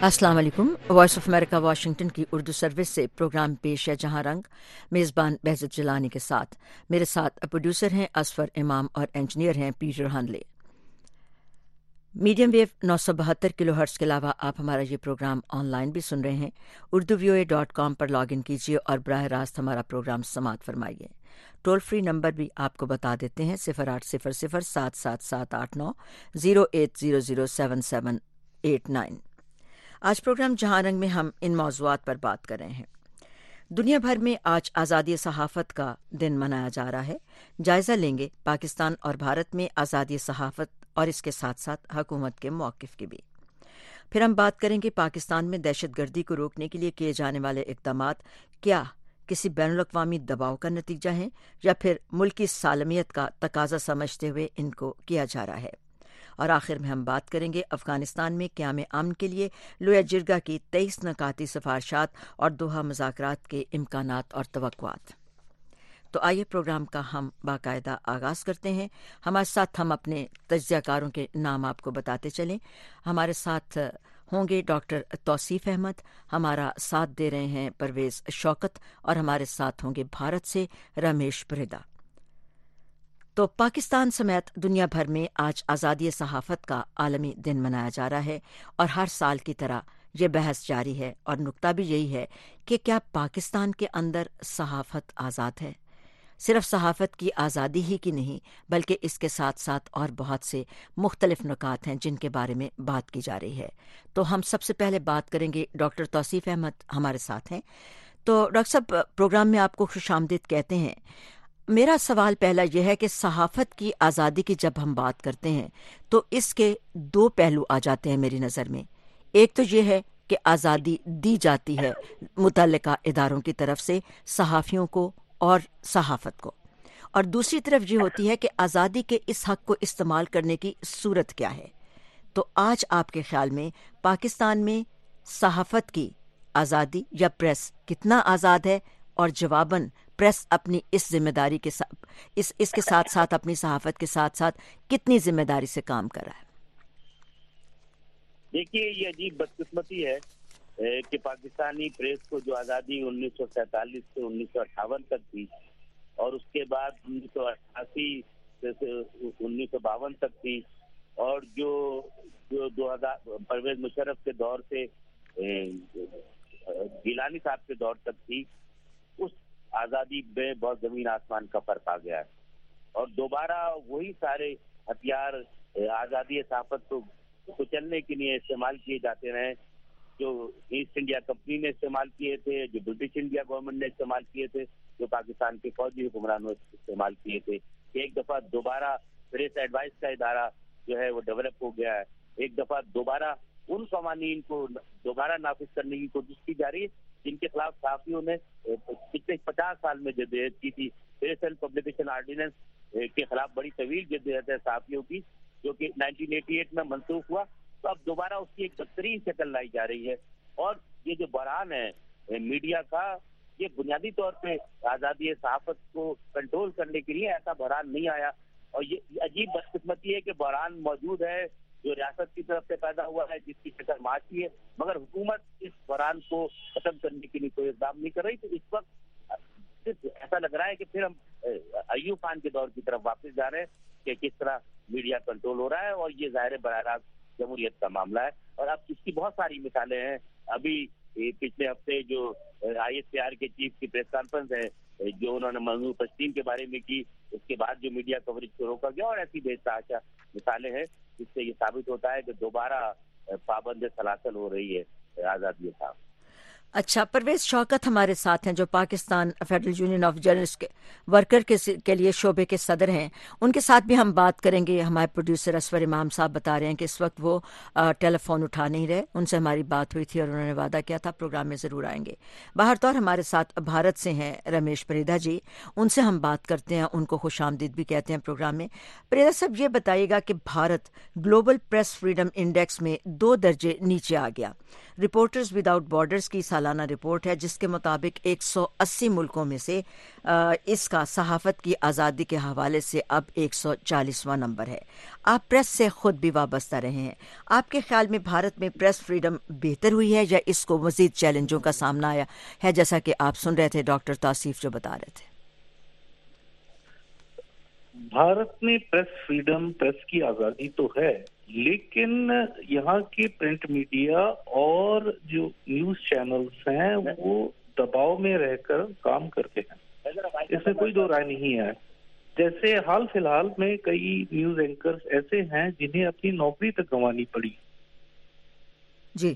السلام علیکم۔ Voice of America Washington کی اردو سروس سے پروگرام پیش ہے جہاں رنگ، میزبان بہزت جیلانی کے ساتھ۔ میرے ساتھ پروڈیوسر ہیں اصفر امام اور انجینئر ہیں Peter Henley. Medium wave 972 kilohertz کے علاوہ آپ ہمارا یہ پروگرام آن لائن بھی سن رہے ہیں۔ urduvoa.com پر لاگ ان کیجیے اور براہ راست ہمارا پروگرام سماعت فرمائیے۔ ٹول فری نمبر بھی آپ کو بتا دیتے ہیں 0800-777-89 0800-7789۔ آج پروگرام جہاں رنگ میں ہم ان موضوعات پر بات کر رہے ہیں۔ دنیا بھر میں آج آزادی صحافت کا دن منایا جا رہا ہے۔ جائزہ لیں گے پاکستان اور بھارت میں آزادی صحافت اور اس کے ساتھ ساتھ حکومت کے موقف کی بھی۔ پھر ہم بات کریں گے پاکستان میں دہشت گردی کو روکنے کے لیے کیے جانے والے اقدامات کیا کسی بین الاقوامی دباؤ کا نتیجہ ہیں یا پھر ملکی سالمیت کا تقاضا سمجھتے ہوئے ان کو کیا جا رہا ہے۔ اور آخر میں ہم بات کریں گے افغانستان میں قیام امن کے لیے لویا جرگا کی 23 نکاتی سفارشات اور دوحہ مذاکرات کے امکانات اور توقعات۔ تو آئیے پروگرام کا ہم باقاعدہ آغاز کرتے ہیں۔ ہمارے ساتھ ہم اپنے تجزیہ کاروں کے نام آپ کو بتاتے چلیں۔ ہمارے ساتھ ہوں گے ڈاکٹر توصیف احمد، ہمارا ساتھ دے رہے ہیں پرویز شوکت، اور ہمارے ساتھ ہوں گے بھارت سے رمیش پریدا۔ تو پاکستان سمیت دنیا بھر میں آج آزادی صحافت کا عالمی دن منایا جا رہا ہے، اور ہر سال کی طرح یہ بحث جاری ہے اور نکتہ بھی یہی ہے کہ کیا پاکستان کے اندر صحافت آزاد ہے؟ صرف صحافت کی آزادی ہی کی نہیں بلکہ اس کے ساتھ ساتھ اور بہت سے مختلف نکات ہیں جن کے بارے میں بات کی جا رہی ہے۔ تو ہم سب سے پہلے بات کریں گے، ڈاکٹر توصیف احمد ہمارے ساتھ ہیں۔ تو ڈاکٹر صاحب، پروگرام میں آپ کو خوش آمدید کہتے ہیں۔ میرا سوال پہلا یہ ہے کہ صحافت کی آزادی کی جب ہم بات کرتے ہیں تو اس کے دو پہلو آ جاتے ہیں میری نظر میں۔ ایک تو یہ ہے کہ آزادی دی جاتی ہے متعلقہ اداروں کی طرف سے صحافیوں کو اور صحافت کو، اور دوسری طرف یہ ہوتی ہے کہ آزادی کے اس حق کو استعمال کرنے کی صورت کیا ہے۔ تو آج آپ کے خیال میں پاکستان میں صحافت کی آزادی یا پریس کتنا آزاد ہے، اور جواباً پریس اپنی اس ذمہ داری کے ساتھ اس کے ساتھ ساتھ اپنی صحافت کے ساتھ ساتھ کتنی ذمہ داری سے کام کر رہا ہے؟ دیکھیے، یہ عجیب بدقسمتی ہے کہ پاکستانی پریس کو جو آزادی 1947 سے 1958 تک تھی، اور اس کے بعد 1988 سے 1952 تک تھی، اور جو 2000 پرویز مشرف کے دور سے گیلانی صاحب کے دور تک تھی، اس آزادی میں بہت زمین آسمان کا فرق آ گیا ہے۔ اور دوبارہ وہی سارے ہتھیار آزادی صحافت کو کچلنے کے لیے استعمال کیے جاتے رہے جو ایسٹ انڈیا کمپنی نے استعمال کیے تھے، جو برٹش انڈیا گورنمنٹ نے استعمال کیے تھے، جو پاکستان کے فوجی حکمرانوں نے استعمال کیے تھے۔ ایک دفعہ دوبارہ پریس ایڈوائس کا ادارہ جو ہے وہ ڈیولپ ہو گیا ہے، ایک دفعہ دوبارہ ان قوانین کو دوبارہ نافذ کرنے کی کوشش کی جا رہی ہے جن کے خلاف صحافیوں نے پچھلے 50 سال میں جدوجہد کی تھی۔ پریس اینڈ پبلیکیشن آرڈیننس کے خلاف بڑی طویل جدوجہد ہے صحافیوں کی، جو کہ 1988 میں منسوخ ہوا، تو اب دوبارہ اس کی ایک بدترین شکل لائی جا رہی ہے۔ اور یہ جو بحران ہے میڈیا کا، یہ بنیادی طور پہ آزادی صحافت کو کنٹرول کرنے کے لیے ایسا بحران نہیں آیا، اور یہ عجیب بدقسمتی ہے کہ بحران موجود ہے جو ریاست کی طرف سے پیدا ہوا ہے، جس کی شکل معاشی ہے، مگر حکومت اس بحران کو ختم کرنے کے لیے کوئی اقدام نہیں کر رہی۔ تو اس وقت صرف ایسا لگ رہا ہے کہ پھر ہم ایوب خان کے دور کی طرف واپس جا رہے ہیں کہ کس طرح میڈیا کنٹرول ہو رہا ہے، اور یہ ظاہر براہ راست جمہوریت کا معاملہ ہے۔ اور اب اس کی بہت ساری مثالیں ہیں۔ ابھی پچھلے ہفتے جو ISPR کے چیف کی پریس کانفرنس ہے جو انہوں نے منظور تشکیل کے بارے میں کی، اس کے بعد جو میڈیا کوریج کو روکا گیا، اور ایسی بے تحاشا مثالیں ہیں جس سے یہ ثابت ہوتا ہے کہ دوبارہ پابند سلاسل ہو رہی ہے آزادی صاحب۔ اچھا، پرویز شوکت ہمارے ساتھ ہیں جو Pakistan Federal Union of Journalist worker کے لیے شعبے کے صدر ہیں۔ ان کے ساتھ بھی ہم بات کریں گے۔ ہمارے پروڈیوسر اصفر امام صاحب بتا رہے ہیں کہ اس وقت وہ ٹیلی فون اٹھا نہیں رہے، ان سے ہماری بات ہوئی تھی اور انہوں نے وعدہ کیا تھا پروگرام میں ضرور آئیں گے۔ باہر طور ہمارے ساتھ بھارت سے ہیں رمیش پریدا جی، ان سے ہم بات کرتے ہیں، ان کو خوش آمدید بھی کہتے ہیں پروگرام میں۔ پریدا صاحب، یہ بتائیے گا کہ Bharat global press freedom index میں 2 درجے نیچے آ گیا۔ رپورٹرز وداؤٹ بارڈرز کی سالانہ رپورٹ ہے جس کے مطابق 180 ملکوں میں سے اس کا صحافت کی آزادی کے حوالے سے اب 140واں نمبر ہے۔ آپ پریس سے خود بھی وابستہ رہے ہیں، آپ کے خیال میں بھارت میں پریس فریڈم بہتر ہوئی ہے یا اس کو مزید چیلنجوں کا سامنا آیا ہے، جیسا کہ آپ سن رہے تھے ڈاکٹر توصیف جو بتا رہے تھے؟ بھارت میں پریس فریڈم، پریس کی آزادی تو ہے، لیکن یہاں کے پرنٹ میڈیا اور جو نیوز چینلز ہیں وہ دباؤ میں رہ کر کام کرتے ہیں، اس میں کوئی دو رائے نہیں ہے۔ جیسے حال فی الحال میں کئی نیوز اینکرز ایسے ہیں جنہیں اپنی نوکری تک گنوانی پڑی۔ جی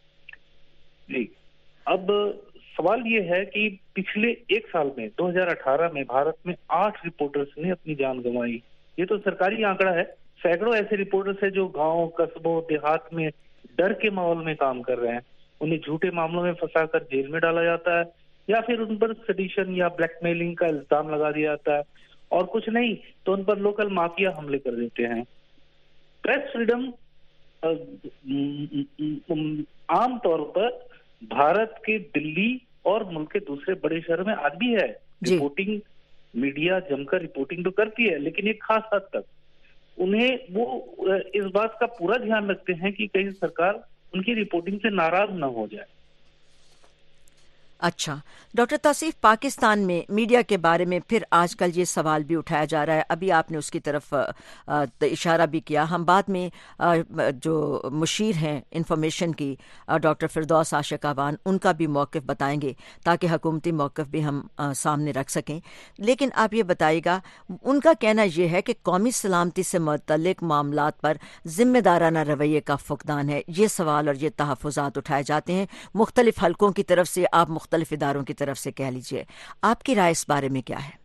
اب سوال یہ ہے کہ پچھلے ایک سال میں 2018 میں بھارت میں 8 رپورٹرز نے اپنی جان گنوائی۔ یہ تو سرکاری آنکڑا ہے۔ سینکڑوں ایسے رپورٹرز ہیں جو گاؤں، قصبوں، دیہات میں ڈر کے ماحول میں کام کر رہے ہیں، انہیں جھوٹے معاملوں میں پھنسا کر جیل میں ڈالا جاتا ہے یا پھر ان پر سیڈیشن یا بلیک میلنگ کا الزام لگا دیا جاتا ہے، اور کچھ نہیں تو ان پر لوکل مافیا حملے کر دیتے ہیں۔ پریس فریڈم عام طور پر بھارت کے دلی اور ملک کے دوسرے بڑے شہروں میں آج بھی ہے۔ رپورٹنگ میڈیا جم کر رپورٹنگ تو کرتی ہے، لیکن ایک خاص حد تک انہیں وہ اس بات کا پورا دھیان رکھتے ہیں کہ کہیں سرکار ان کی رپورٹنگ سے ناراض نہ ہو جائے۔ اچھا ڈاکٹر توصیف، پاکستان میں میڈیا کے بارے میں پھر آج کل یہ سوال بھی اٹھایا جا رہا ہے، ابھی آپ نے اس کی طرف اشارہ بھی کیا، ہم بعد میں جو مشیر ہیں انفارمیشن کی ڈاکٹر فردوس عاشق اعوان، ان کا بھی موقف بتائیں گے تاکہ حکومتی موقف بھی ہم سامنے رکھ سکیں، لیکن آپ یہ بتائیے گا، ان کا کہنا یہ ہے کہ قومی سلامتی سے متعلق معاملات پر ذمہ دارانہ رویے کا فقدان ہے۔ یہ سوال اور یہ تحفظات اٹھائے جاتے ہیں مختلف حلقوں کی طرف سے، آپ مختلف اداروں کی طرف سے کہہ لیجئے، آپ کی رائے اس بارے میں کیا ہے؟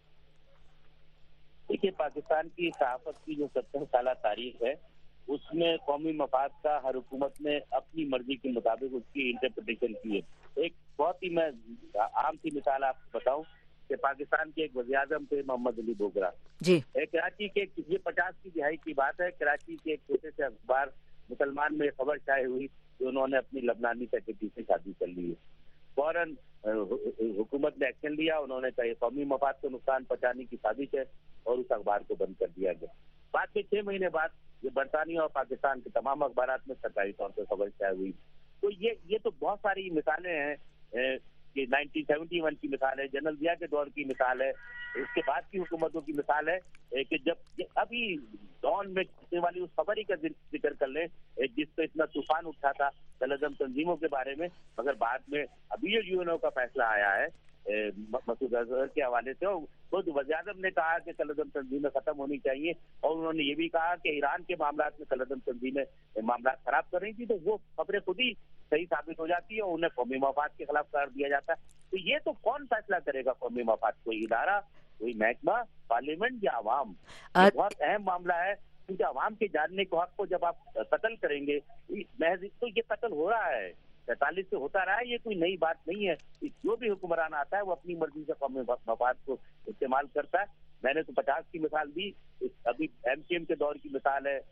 دیکھیے، پاکستان کی صحافت کی جو 70 سالہ تاریخ ہے اس میں قومی مفاد کا ہر حکومت نے اپنی مرضی کے مطابق اس کی انٹرپریٹیشن کی ہے۔ ایک بہت ہی میں عام سی مثال آپ کو بتاؤں کہ پاکستان کے ایک وزیر اعظم تھے محمد علی بوگرا جی، کراچی کے، یہ 50 کی دہائی کی بات ہے، کراچی کے ایک چھوٹے سے اخبار مسلمان میں خبر شائع ہوئی کہ انہوں نے اپنی لبنانی سیکرٹری سے شادی کر لی ہے۔ فوراً حکومت نے ایکشن لیا، انہوں نے کہا قومی مفاد کو نقصان پہنچانے کی سازش ہے اور اس اخبار کو بند کر دیا گیا۔ بعد میں 6 مہینے بعد یہ برطانیہ اور پاکستان کے تمام اخبارات میں سرکاری طور پر خبر شائع ہوئی۔ تو یہ تو بہت ساری مثالیں ہیں کہ 1971 کی مثال ہے، جنرل ضیاء کے دور کی مثال ہے، اس کے بعد کی حکومتوں کی مثال ہے کہ جب ابھی ڈان میں چھپنے والی اس خبر ہی کا ذکر کر لیں جس پہ اتنا طوفان اٹھا تھا کلعدم تنظیموں کے بارے میں، مگر بعد میں ابھی جو یو این او کا فیصلہ آیا ہے مسعود اظہر کے حوالے سے، خود وزیر اعظم نے کہا کہ کلعدم تنظیمیں ختم ہونی چاہیے، اور انہوں نے یہ بھی کہا کہ ایران کے معاملات میں کلعدم تنظیمیں معاملات خراب کر رہی تھی، تو وہ خبریں خود ہی صحیح ثابت ہو جاتی ہے اور انہیں قومی مفاد کے خلاف قرار دیا جاتا ہے۔ تو یہ تو کون فیصلہ کرے گا قومی مفاد؟ کوئی ادارہ، کوئی محکمہ، پارلیمنٹ یا عوام؟ یہ بہت اہم معاملہ ہے، کیونکہ عوام کے جاننے کے حق کو جب آپ قتل کریں گے محض، تو یہ قتل ہو رہا ہے 47 سے ہوتا رہا ہے، یہ کوئی نئی بات نہیں ہے۔ جو بھی حکمران آتا ہے وہ اپنی مرضی سے قومی مفاد کو استعمال کرتا ہے۔ میں نے تو 50 کی مثال دی، ابھی ایم سی ایم کے دور کی مثال ہے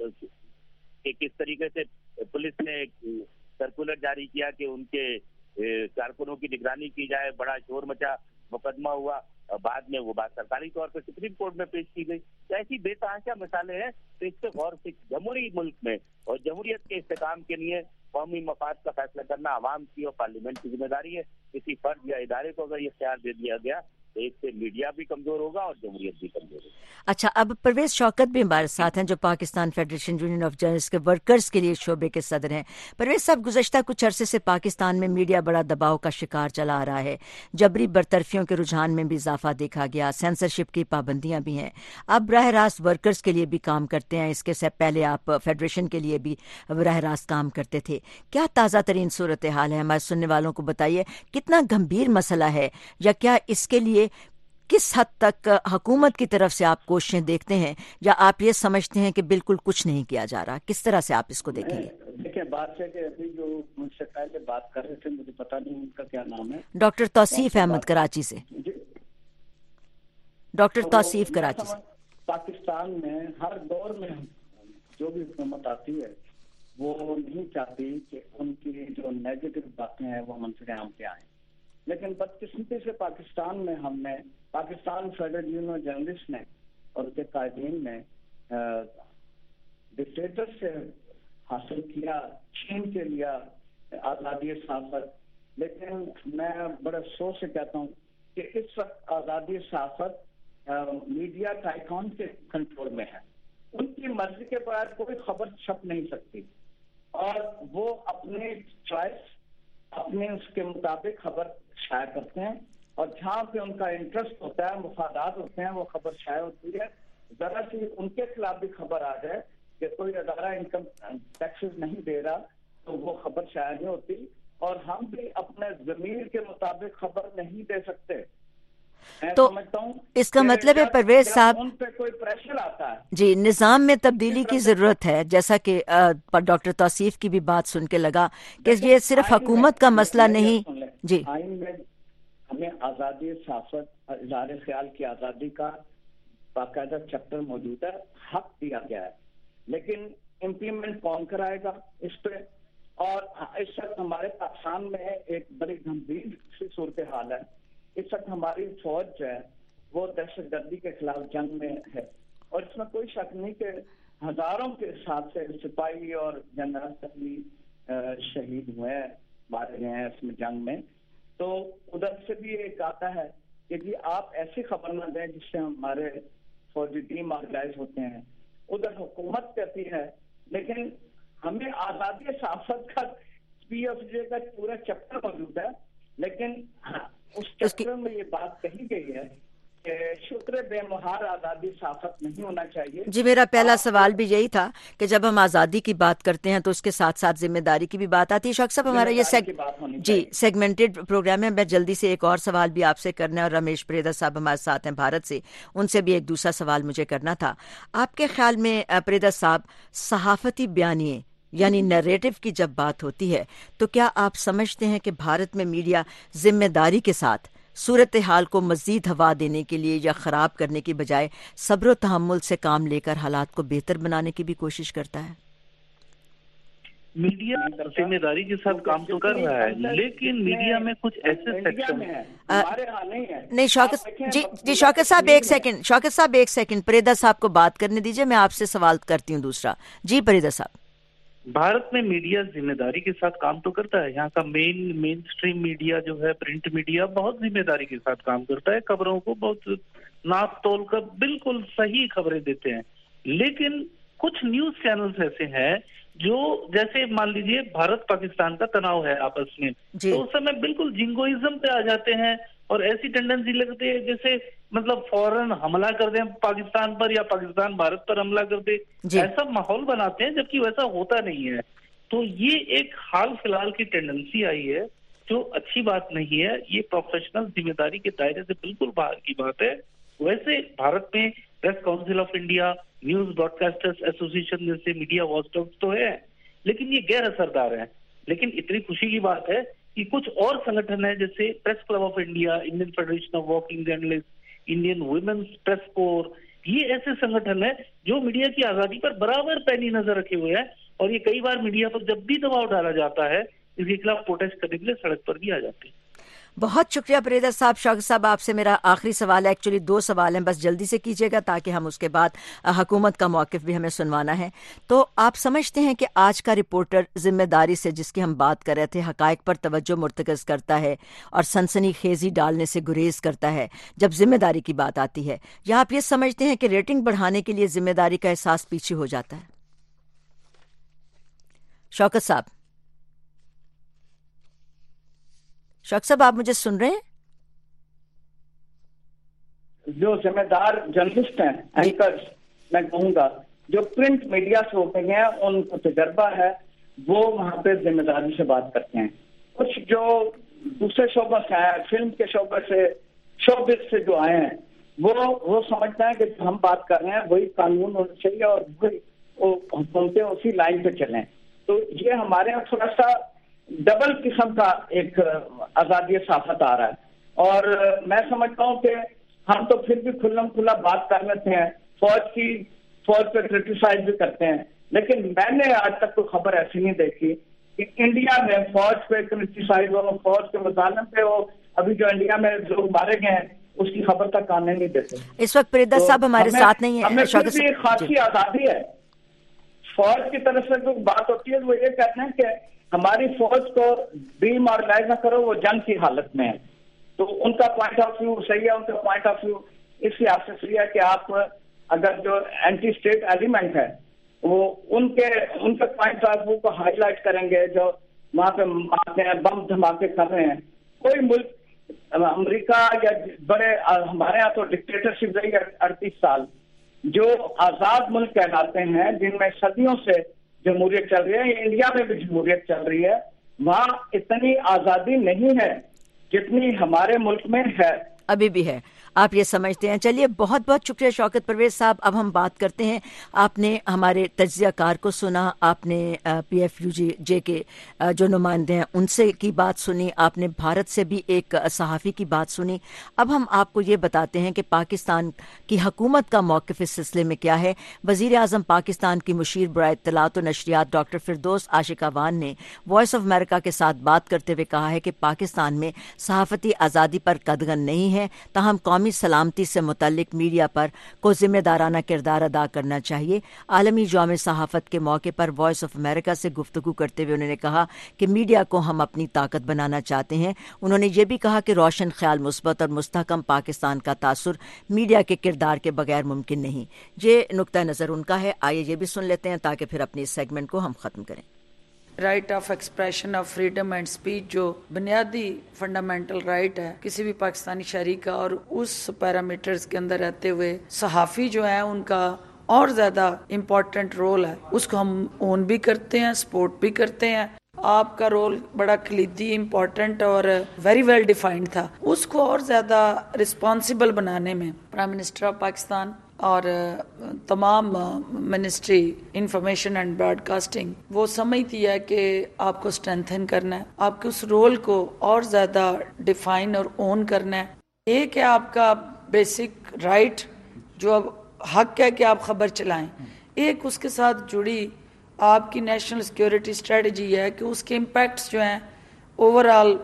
کہ کس طریقے سے پولیس نے سرکولر جاری کیا کہ ان کے کارکنوں کی نگرانی کی جائے، بڑا شور مچا، مقدمہ ہوا، بعد میں وہ بات سرکاری طور پر سپریم کورٹ میں پیش کی گئی۔ تو ایسی بے تحاشا مثالیں ہیں، تو اس سے غور سے جمہوری ملک میں اور جمہوریت کے استحکام کے لیے قومی مفاد کا فیصلہ کرنا عوام کی اور پارلیمنٹ کی ذمہ داری ہے۔ کسی فرد یا ادارے کو اگر یہ اختیار دے دیا گیا تو اس سے میڈیا بھی کمزور ہوگا اور جمہوریت بھی کمزور ہوگی۔ اچھا، اب پرویز شوکت بھی ہمارے ساتھ ہیں جو Pakistan Federation Union of Journalist کے ورکرز کے لیے شعبے کے صدر ہیں۔ پرویز صاحب، گزشتہ کچھ عرصے سے پاکستان میں میڈیا بڑا دباؤ کا شکار چلا آ رہا ہے، جبری برطرفیوں کے رجحان میں بھی اضافہ دیکھا گیا، سینسرشپ کی پابندیاں بھی ہیں، آپ براہ راست ورکرز کے لیے بھی کام کرتے ہیں، اس کے سے پہلے آپ فیڈریشن کے لیے بھی براہ راست کام کرتے تھے، کیا تازہ ترین صورتحال ہے؟ ہمارے سننے والوں کو بتائیے کتنا گمبھیر مسئلہ ہے، یا کیا اس کے لیے کس حد تک حکومت کی طرف سے آپ کوششیں دیکھتے ہیں، یا آپ یہ سمجھتے ہیں کہ بالکل کچھ نہیں کیا جا رہا؟ کس طرح سے آپ اس کو دیکھیں گے؟ دیکھیں، بات ہے کہ ابھی جو مجھ سے پہلے بات کر رہے تھے، مجھے پتا نہیں ان کا کیا نام ہے، ڈاکٹر توصیف احمد کراچی سے، ڈاکٹر توصیف کراچی سے۔ پاکستان میں ہر دور میں جو بھی حکومت آتی ہے وہ نہیں چاہتی کہ ان کی جو نیگیٹو باتیں ہیں وہ منظر عام پہ آئیں. لیکن بدقسمتی سے پاکستان میں ہم نے پاکستان فیڈرل یونین جرنلسٹ نے اور اس کے قائدین نے ڈکٹیٹر سے حاصل کیا، چھین کے لیا آزادی صحافت. لیکن میں بڑے افسوس سے کہتا ہوں کہ اس وقت آزادی صحافت میڈیا ٹائکون کے کنٹرول میں ہے. ان کی مرضی کے بغیر کوئی خبر چھپ نہیں سکتی اور وہ اپنی چوائس اپنے اس کے مطابق خبر شائع کرتے ہیں اور جہاں پہ ان کا انٹرسٹ ہوتا ہے، مفادات ہوتے ہیں، وہ خبر شائع ہوتی ہے. ذرا سی ان کے خلاف بھی خبر آ جائے کہ کوئی ادارہ انکم ٹیکسز نہیں دے رہا تو وہ خبر شائع نہیں ہوتی. اور ہم بھی اپنے ضمیر کے مطابق خبر نہیں دے سکتے. تو اس کا مطلب ہے پرویز صاحب ان پہ کوئی پریشر آتا ہے جی نظام میں تبدیلی کی ضرورت ہے، جیسا کہ ڈاکٹر توصیف کی بھی بات سن کے لگا کہ یہ صرف حکومت کا مسئلہ نہیں. جی آئین میں ہمیں آزادی صحافت، اظہار خیال کی آزادی کا باقاعدہ چیپٹر موجود ہے، حق دیا گیا ہے. لیکن امپلیمنٹ کون کرائے گا اس پہ؟ اور اس وقت ہمارے پاکستان میں ایک بڑی گمبھیر سی صورتحال ہے. اس وقت ہماری فوج جو ہے وہ دہشت گردی کے خلاف جنگ میں ہے اور اس میں کوئی شک نہیں کہ ہزاروں کے حساب سے سپاہی اور جنرل تک بھی شہید ہوئے ہیں، مارے گئے ہیں اس میں جنگ میں. تو ادھر سے بھی ایک آتا ہے کہ جی آپ ایسی خبر نہ دیں جس سے ہمارے فوجی ٹیم آرگنائز ہوتے ہیں. ادھر حکومت کہتی ہے لیکن ہمیں آزادی صحافت کا پی ایف جے کا پورا چیپٹر موجود ہے، لیکن اس چیپٹر میں یہ بات کہی گئی ہے کہ شکر بے مہار آزادی صحافت نہیں ہونا چاہیے. جی میرا پہلا سوال بھی یہی تھا کہ جب ہم آزادی کی بات کرتے ہیں تو اس کے ساتھ ساتھ ذمہ داری کی بھی بات آتی ہے. شوق صاحب ہمارا یہ سیگمنٹڈ پروگرام ہے. میں جلدی سے ایک اور سوال بھی آپ سے کرنا ہے اور رمیش پریدا صاحب ہمارے ساتھ ہیں بھارت سے، ان سے بھی ایک دوسرا سوال مجھے کرنا تھا. آپ کے خیال میں پریدا صاحب صحافتی بیانیے یعنی نیریٹو کی جب بات ہوتی ہے تو کیا آپ سمجھتے ہیں کہ بھارت میں میڈیا ذمہ داری کے ساتھ صورتحال کو مزید ہوا دینے کے لیے یا خراب کرنے کی بجائے صبر و تحمل سے کام لے کر حالات کو بہتر بنانے کی بھی کوشش کرتا ہے؟ میڈیا ذمہ داری کے ساتھ کام تو کر رہا ہے، لیکن میڈیا میں کچھ ایسے سیکشن نہیں شوکت صاحب ایک سیکنڈ پریدا صاحب کو بات کرنے دیجئے، میں آپ سے سوال کرتی ہوں دوسرا. جی پریدا صاحب. بھارت میں میڈیا ذمہ داری کے ساتھ کام تو کرتا ہے. یہاں کا مین سٹریم میڈیا جو ہے، پرنٹ میڈیا، بہت ذمہ داری کے ساتھ کام کرتا ہے. خبروں کو بہت ناپ تول کر بالکل صحیح خبریں دیتے ہیں. لیکن کچھ نیوز چینلز ایسے ہیں جو جیسے مان لیجئے بھارت پاکستان کا تناؤ ہے آپس میں، تو اس میں بالکل جنگوئزم پہ آ جاتے ہیں اور ایسی ٹینڈنسی لگتی ہے جیسے مطلب فوراً حملہ کر دیں پاکستان پر یا پاکستان بھارت پر حملہ کر دے. ایسا ماحول بناتے ہیں جبکہ ویسا ہوتا نہیں ہے. تو یہ ایک حال فی الحال کی ٹینڈنسی آئی ہے جو اچھی بات نہیں ہے. یہ پروفیشنل ذمہ داری کے دائرے سے بالکل باہر کی بات ہے. ویسے بھارت میں Press Council of India, news broadcasters association جیسے میڈیا واچ ڈاگز تو ہے، لیکن یہ غیر اثردار ہیں. لیکن اتنی خوشی کی بات ہے کہ کچھ اور سنگٹھن ہیں جیسے Press Club of India, Indian Federation of Working Journalist, Indian Women's Press Corps, یہ ایسے سنگٹھن ہیں جو میڈیا کی آزادی پر برابر پینی نظر رکھے ہوئے ہیں اور یہ کئی بار میڈیا پر جب بھی دباؤ ڈالا جاتا ہے اس کے خلاف پروٹیسٹ کرنے کے لیے سڑک پر بھی آ جاتے ہیں. بہت شکریہ پریدا صاحب. شوکت صاحب آپ سے میرا آخری سوال ہے، ایکچولی 2 سوال ہیں، بس جلدی سے کیجیے گا تاکہ ہم اس کے بعد حکومت کا موقف بھی ہمیں سنوانا ہے. تو آپ سمجھتے ہیں کہ آج کا رپورٹر ذمہ داری سے جس کی ہم بات کر رہے تھے حقائق پر توجہ مرتکز کرتا ہے اور سنسنی خیزی ڈالنے سے گریز کرتا ہے جب ذمہ داری کی بات آتی ہے، یا آپ یہ سمجھتے ہیں کہ ریٹنگ بڑھانے کے لیے ذمہ داری کا احساس پیچھے ہو جاتا ہے؟ شوکت صاحب آپ مجھے سن رہے ہیں؟ جو ذمہ دار جرنلسٹ ہیں، اینکرز، میں کہوں گا جو پرنٹ میڈیا سے ہوتے ہیں ان کو تجربہ ہے، وہ وہاں پہ ذمہ داری سے بات کرتے ہیں. کچھ جو دوسرے شعبوں سے ہیں، فلم کے شعبے سے، شوبز سے جو آئے ہیں، وہ سمجھتے ہیں کہ ہم بات کر رہے ہیں وہی قانون ہونا چاہیے اور وہی حکومتیں اسی لائن پہ چلیں. تو یہ ہمارے یہاں تھوڑا سا ڈبل قسم کا ایک آزادی صحافت آ رہا ہے. اور میں سمجھتا ہوں کہ ہم تو پھر بھی کھلم کھلا بات کر لیتے ہیں، فوج پہ کرٹیسائز بھی کرتے ہیں، لیکن میں نے آج تک کوئی خبر ایسی نہیں دیکھی کہ انڈیا میں فوج پہ کرٹیسائز ہو, فوج کے مظالم پہ ہو. ابھی جو انڈیا میں لوگ مارے گئے ہیں اس کی خبر تک آنے نہیں دیتے. اس وقت پریدا صاحب ہمارے ساتھ نہیں ہیں. ہمیں پھر بھی ایک خاصی آزادی ہے. فوج کی طرف سے جو بات ہوتی ہے وہ یہ کہتے ہیں کہ ہماری فوج کو ڈی مارلائز نہ کرو, وہ جنگ کی حالت میں ہے. تو ان کا پوائنٹ آف ویو صحیح ہے. ان کا پوائنٹ آف ویو اس لحاظ سے صحیح ہے کہ آپ اگر جو اینٹی اسٹیٹ ایلیمنٹ ہے وہ ان کے پوائنٹ آف ویو کو ہائی لائٹ کریں گے جو وہاں پہ بم دھماکے کر رہے ہیں. کوئی ملک امریکہ یا بڑے ہمارے یہاں تو ڈکٹیٹرشپ رہی ہے 38 سال, جو آزاد ملک کہلاتے ہیں جن میں صدیوں سے جمہوریت چل رہی ہے, انڈیا میں بھی جمہوریت چل رہی ہے, وہاں اتنی آزادی نہیں ہے جتنی ہمارے ملک میں ہے. ابھی بھی ہے, آپ یہ سمجھتے ہیں. چلیے بہت بہت شکریہ شوکت پرویز صاحب. اب ہم بات کرتے ہیں, آپ نے ہمارے تجزیہ کار کو سنا, آپ نے پی ایف یو جے کے جو نمائندے ہیں ان سے کی بات سنی, آپ نے بھارت سے بھی ایک صحافی کی بات سنی. اب ہم آپ کو یہ بتاتے ہیں کہ پاکستان کی حکومت کا موقف اس سلسلے میں کیا ہے. وزیر اعظم پاکستان کی مشیر برائے اطلاعات و نشریات ڈاکٹر فردوس عاشقاوان نے وائس آف امریکہ کے ساتھ بات کرتے ہوئے کہا ہے کہ پاکستان میں صحافتی آزادی پر قدغن نہیں ہے, تاہم قومی سلامتی سے متعلق میڈیا پر کو ذمہ دارانہ کردار ادا کرنا چاہیے. عالمی یوم صحافت کے موقع پر وائس آف امریکہ سے گفتگو کرتے ہوئے انہوں نے کہا کہ میڈیا کو ہم اپنی طاقت بنانا چاہتے ہیں. انہوں نے یہ بھی کہا کہ روشن خیال, مثبت اور مستحکم پاکستان کا تاثر میڈیا کے کردار کے بغیر ممکن نہیں. یہ نقطہ نظر ان کا ہے. آئیے یہ بھی سن لیتے ہیں تاکہ پھر اپنی اس سیگمنٹ کو ہم ختم کریں. Right of expression of freedom and speech جو بنیادی فنڈامنٹل رائٹ ہے کسی بھی پاکستانی شہری کا, اور اس پیرامیٹرز کے اندر رہتے ہوئے صحافی جو ہیں ان کا اور زیادہ امپورٹنٹ رول ہے, اس کو ہم اون بھی کرتے ہیں, سپورٹ بھی کرتے ہیں. آپ کا رول بڑا کلیدی, امپورٹنٹ اور ویری ویل ڈیفائنڈ تھا. اس کو اور زیادہ رسپانسبل بنانے میں پرائم منسٹر آف پاکستان اور تمام ministry information and broadcasting وہ سمجھتی ہے کہ آپ کو اسٹرینتھن کرنا ہے, آپ کے اس رول کو اور زیادہ ڈیفائن اور اون کرنا ہے. ایک ہے آپ کا بیسک رائٹ جو اب حق ہے کہ آپ خبر چلائیں, ایک اس کے ساتھ جڑی آپ کی نیشنل سیکیورٹی اسٹریٹجی ہے کہ اس کے امپیکٹس جو ہیں اوور آل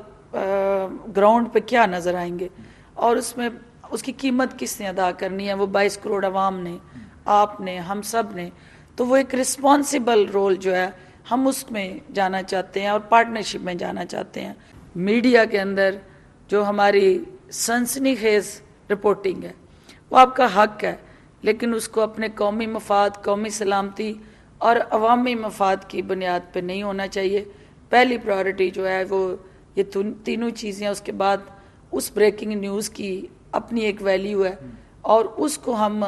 گراؤنڈ پہ کیا نظر آئیں گے, اور اس میں اس کی قیمت کس نے ادا کرنی ہے. وہ 22 کروڑ عوام نے, آپ نے, ہم سب نے. تو وہ ایک رسپانسبل رول جو ہے ہم اس میں جانا چاہتے ہیں اور پارٹنرشپ میں جانا چاہتے ہیں. میڈیا کے اندر جو ہماری سنسنی خیز رپورٹنگ ہے وہ آپ کا حق ہے, لیکن اس کو اپنے قومی مفاد, قومی سلامتی اور عوامی مفاد کی بنیاد پہ نہیں ہونا چاہیے. پہلی پرائورٹی جو ہے وہ یہ تینوں چیزیں, اس کے بعد اس بریکنگ نیوز کی اپنی ایک ویلیو ہے, اور اس کو ہم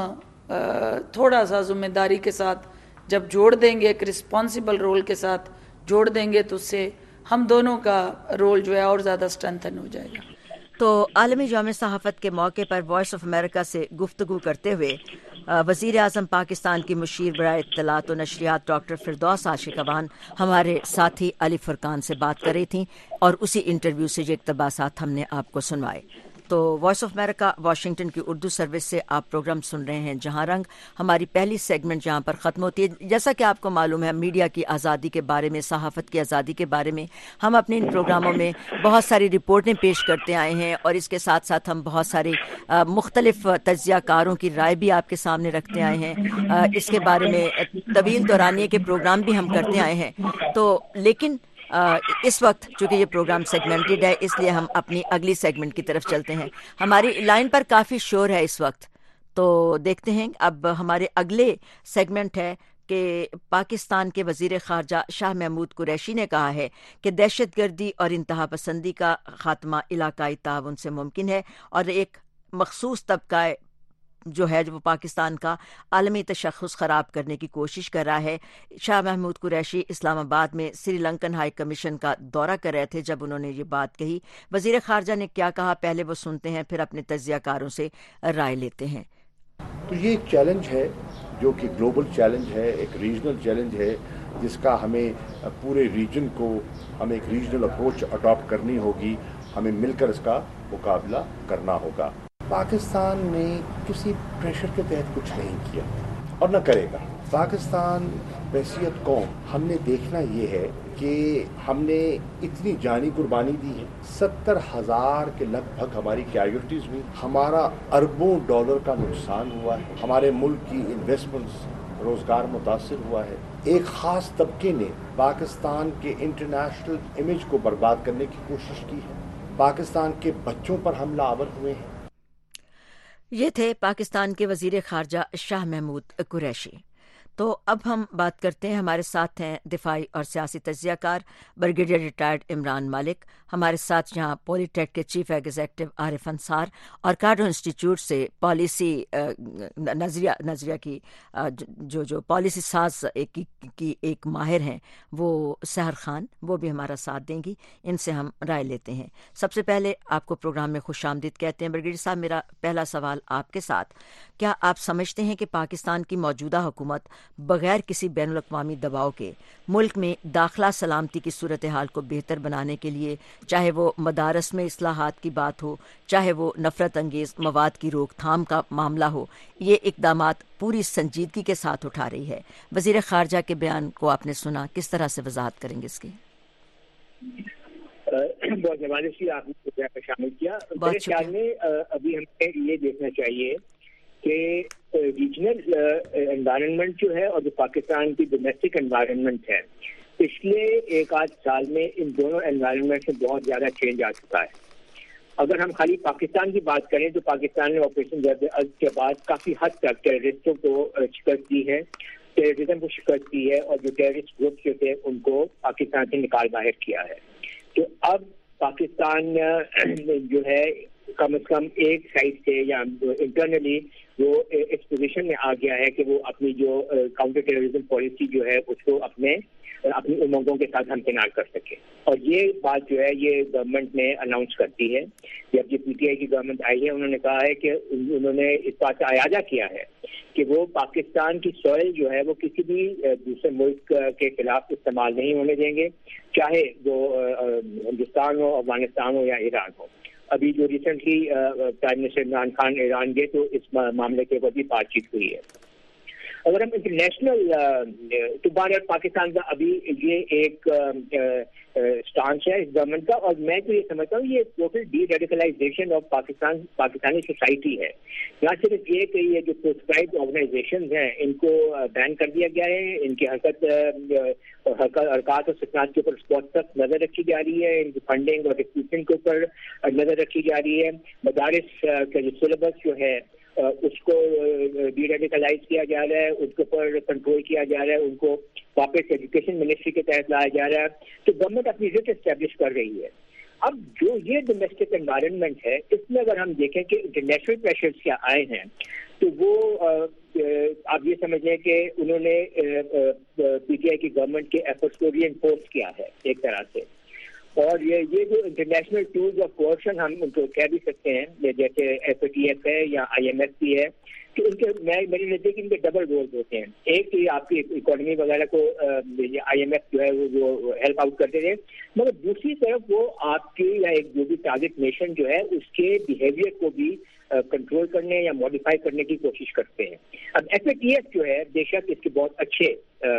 تھوڑا سا ذمہ داری کے ساتھ جب جوڑ دیں گے, ایک رسپانسبل رول کے ساتھ جوڑ دیں گے, تو اس سے ہم دونوں کا رول جو ہے اور زیادہ اسٹرینتھن ہو جائے گا. تو عالمی یوم صحافت کے موقع پر وائس آف امریکہ سے گفتگو کرتے ہوئے وزیر اعظم پاکستان کی مشیر برائے اطلاعات و نشریات ڈاکٹر فردوس عاشقاوان ہمارے ساتھی علی فرقان سے بات کر رہی تھیں, اور اسی انٹرویو سے یہ اقتباسات ہم نے آپ کو سنوائے. تو وائس آف امریکہ واشنگٹن کی اردو سروس سے آپ پروگرام سن رہے ہیں جہاں رنگ. ہماری پہلی سیگمنٹ جہاں پر ختم ہوتی ہے. جیسا کہ آپ کو معلوم ہے, میڈیا کی آزادی کے بارے میں, صحافت کی آزادی کے بارے میں ہم اپنے ان پروگراموں میں بہت ساری رپورٹیں پیش کرتے آئے ہیں, اور اس کے ساتھ ساتھ ہم بہت سارے مختلف تجزیہ کاروں کی رائے بھی آپ کے سامنے رکھتے آئے ہیں. اس کے بارے میں طویل دورانیے کے پروگرام بھی ہم کرتے آئے ہیں. تو لیکن اس وقت چونکہ یہ پروگرام سیگمنٹڈ ہے, اس لیے ہم اپنی اگلی سیگمنٹ کی طرف چلتے ہیں. ہماری لائن پر کافی شور ہے اس وقت, تو دیکھتے ہیں. اب ہمارے اگلے سیگمنٹ ہے کہ پاکستان کے وزیر خارجہ شاہ محمود قریشی نے کہا ہے کہ دہشت گردی اور انتہا پسندی کا خاتمہ علاقائی تعاون سے ممکن ہے, اور ایک مخصوص طبقہ جو ہے وہ پاکستان کا عالمی تشخص خراب کرنے کی کوشش کر رہا ہے. شاہ محمود قریشی اسلام آباد میں سری لنکن ہائی کمیشن کا دورہ کر رہے تھے جب انہوں نے یہ بات کہی. وزیر خارجہ نے کیا کہا, پہلے وہ سنتے ہیں, پھر اپنے تجزیہ کاروں سے رائے لیتے ہیں. تو یہ ایک چیلنج ہے جو کہ گلوبل چیلنج ہے, ایک ریجنل چیلنج ہے, جس کا ہمیں پورے ریجن کو ہمیں ایک ریجنل اپروچ اڈاپٹ کرنی ہوگی. ہمیں مل کر اس کا مقابلہ کرنا ہوگا. پاکستان نے کسی پریشر کے تحت کچھ نہیں کیا اور نہ کرے گا. پاکستان بحیثیت قوم ہم نے دیکھنا یہ ہے کہ ہم نے اتنی جانی قربانی دی ہے. 70,000 کے لگ بھگ ہماری کیجولٹیز ہوئی, ہمارا اربوں ڈالر کا نقصان ہوا ہے, ہمارے ملک کی انویسٹمنٹس, روزگار متاثر ہوا ہے. ایک خاص طبقے نے پاکستان کے انٹرنیشنل امیج کو برباد کرنے کی کوشش کی ہے. پاکستان کے بچوں پر حملہ آور ہوئے ہیں. یہ تھے پاکستان کے وزیر خارجہ شاہ محمود قریشی. تو اب ہم بات کرتے ہیں, ہمارے ساتھ ہیں دفاعی اور سیاسی تجزیہ کار بریگیڈیئر ریٹائرڈ عمران مالک, ہمارے ساتھ یہاں پولی ٹیک کے چیف ایگزیکٹو عارف انصار اور کارڈو انسٹیٹیوٹ سے پالیسی نظریہ کی جو پالیسی ساز کی ایک ماہر ہیں وہ سحر خان, وہ بھی ہمارا ساتھ دیں گی. ان سے ہم رائے لیتے ہیں. سب سے پہلے آپ کو پروگرام میں خوش آمدید کہتے ہیں. بریگیڈیئر صاحب, میرا پہلا سوال آپ کے ساتھ, کیا آپ سمجھتے ہیں کہ پاکستان کی موجودہ حکومت بغیر کسی بین الاقوامی دباؤ کے ملک میں داخلہ سلامتی کی صورتحال کو بہتر بنانے کے لیے, چاہے وہ مدارس میں اصلاحات کی بات ہو, چاہے وہ نفرت انگیز مواد کی روک تھام کا معاملہ ہو, یہ اقدامات پوری سنجیدگی کے ساتھ اٹھا رہی ہے؟ وزیر خارجہ کے بیان کو آپ نے سنا, کس طرح سے وضاحت کریں گے اس کی؟ بہت نوازشی آپ نے شامل کیا. میرے خیال میں ابھی ہمیں یہ دیکھنا چاہیے کہ ریجنل انوائرمنٹ جو ہے اور جو پاکستان کی ڈومیسٹک انوائرمنٹ ہے, پچھلے ایک آدھ سال میں ان دونوں انوائرمنٹ میں بہت زیادہ چینج آ چکا ہے. اگر ہم خالی پاکستان کی بات کریں تو پاکستان نے آپریشن ضرب ارض کے بعد کافی حد تک ٹیررسٹوں کو شکست دی ہے, ٹیررزم کو شکست دی ہے, اور جو ٹیررسٹ گروپ جو تھے ان کو پاکستان سے نکال باہر کیا ہے. تو اب پاکستان جو ہے کم از کم ایک سائڈ سے یا انٹرنلی وہ اس پوزیشن میں آ گیا ہے کہ وہ اپنی جو کاؤنٹر ٹیررزم پالیسی جو ہے اس کو اپنی امنگوں کے ساتھ ہمکنار کر سکے. اور یہ بات جو ہے یہ گورنمنٹ نے اناؤنس کرتی ہے. جب یہ پی ٹی آئی کی گورنمنٹ آئی ہے, انہوں نے کہا ہے کہ انہوں نے اس بات کا اعادہ کیا ہے کہ وہ پاکستان کی سوئل جو ہے وہ کسی بھی دوسرے ملک کے خلاف استعمال نہیں ہونے دیں گے, چاہے وہ ہندوستان ہو, افغانستان ہو یا ایران ہو. ابھی جو recently prime minister Imran Khan Iran گئے تو اس معاملے کے اوپر بھی بات چیت ہوئی ہے. اگر ہم انٹرنیشنل تو بہرحال پاکستان کا ابھی یہ ایک اسٹانس ہے اس گورنمنٹ کا, اور میں تو یہ سمجھتا ہوں یہ total deradicalization of Pakistani society ہے. نہ صرف یہ کہ یہ جو پرسکرائبڈ آرگنائزیشنز ہیں ان کو بین کر دیا گیا ہے, ان کی حرکات اور سکنات کے اوپر بہت سخت نظر رکھی جا رہی ہے, ان کی فنڈنگ اور ریکروٹمنٹ کے اوپر نظر رکھی جا رہی ہے, مدارس کا جو سلیبس جو ہے اس کو ڈی ریڈیکلائز کیا جا رہا ہے, اس کے اوپر کنٹرول کیا جا رہا ہے, ان کو واپس ایجوکیشن منسٹری کے تحت لایا جا رہا ہے. تو گورنمنٹ اپنی ریٹ اسٹیبلش کر رہی ہے. اب جو یہ ڈومیسٹک انوائرمنٹ ہے اس میں اگر ہم دیکھیں کہ انٹرنیشنل پریشرز کیا آئے ہیں تو وہ آپ یہ سمجھ لیں کہ انہوں نے پی ٹی آئی کی گورنمنٹ کے ایفرٹس کو ری انفورس کیا ہے ایک طرح سے. اور یہ جو انٹرنیشنل ٹولز آف کوشن ہم ان کو کہہ بھی سکتے ہیں, جیسے ایف اے ٹی ایف ہے یا آئی ایم ایف بھی ہے, کہ ان کے میری نزدیک ان کے ڈبل رولز ہوتے ہیں. ایک کہ آپ کی اکانومی وغیرہ کو آئی ایم ایف جو ہے وہ ہیلپ آؤٹ کرتے تھے, مگر دوسری طرف وہ آپ کی یا ایک جو بھی ٹارگٹ نیشن جو ہے اس کے بیہیویئر کو بھی کنٹرول کرنے یا ماڈیفائی کرنے کی کوشش کرتے ہیں. اب ایف اے ٹی ایف جو ہے بے شک اس کے بہت اچھے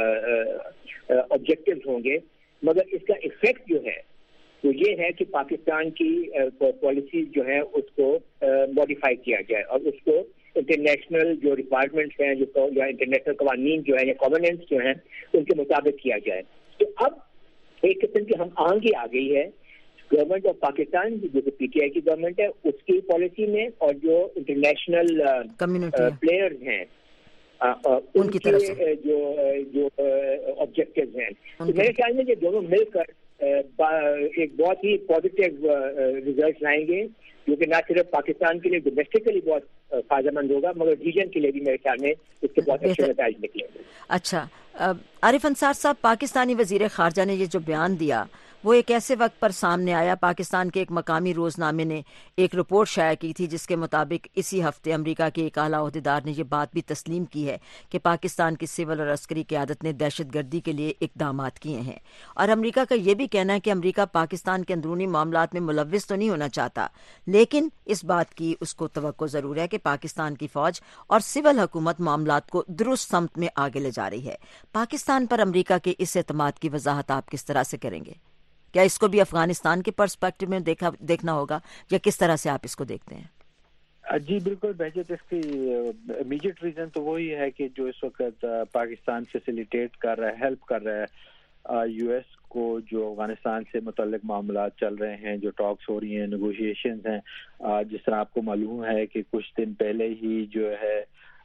آبجیکٹیوز ہوں گے, مگر اس کا ایفیکٹ جو ہے وہ یہ ہے کہ پاکستان کی پالیسیز جو ہیں اس کو ماڈیفائی کیا جائے اور اس کو انٹرنیشنل جو ریکوائرمنٹس ہیں یا انٹرنیشنل قوانین جو ہیں یا گورننس جو ہیں ان کے مطابق کیا جائے. تو اب ایک قسم کی ہم آنگی آ گئی ہے گورنمنٹ آف پاکستان جو پی ٹی آئی کی گورنمنٹ ہے اس کی پالیسی میں, اور جو انٹرنیشنل پلیئرز ہیں ان کے جو آبجیکٹیوز ہیں. تو میرے خیال میں یہ دونوں مل کر ایک بہت ہی پازیٹیو ریزلٹ لائیں گے جو کہ نہ صرف پاکستان کے لیے ڈومیسٹکلی بہت فائدہ مند ہوگا مگر ریجن کے لیے بھی میرے خیال میں اس کے بہت اچھے نتائج نکلیں گے. اچھا عارف انصار صاحب, پاکستانی وزیر خارجہ نے یہ جو بیان دیا وہ ایک ایسے وقت پر سامنے آیا. پاکستان کے ایک مقامی روزنامے نے ایک رپورٹ شائع کی تھی جس کے مطابق اسی ہفتے امریکہ کے ایک اعلیٰ عہدیدار نے یہ بات بھی تسلیم کی ہے کہ پاکستان کی سول اور عسکری قیادت نے دہشت گردی کے لیے اقدامات کیے ہیں. اور امریکہ کا یہ بھی کہنا ہے کہ امریکہ پاکستان کے اندرونی معاملات میں ملوث تو نہیں ہونا چاہتا، لیکن اس بات کی اس کو توقع ضرور ہے کہ پاکستان کی فوج اور سول حکومت معاملات کو درست سمت میں آگے لے جا رہی ہے. پاکستان پر امریکہ کے اس اعتماد کی وضاحت آپ کس طرح سے کریں گے؟ کیا اس کو بھی افغانستان کے پرسپیکٹو میں دیکھنا ہوگا یا کس طرح سے آپ اس کو دیکھتے ہیں؟ جی بالکل بہجت، اس کی امیجیٹ ریزن تو وہی ہے کہ جو اس وقت پاکستان فیسیلیٹیٹ کر رہا ہے، ہیلپ کر رہا ہے یو ایس کو، جو افغانستان سے متعلق معاملات چل رہے ہیں، جو ٹاکس ہو رہی ہیں، نیگوشیشنز ہیں. جس طرح آپ کو معلوم ہے کہ کچھ دن پہلے ہی جو ہے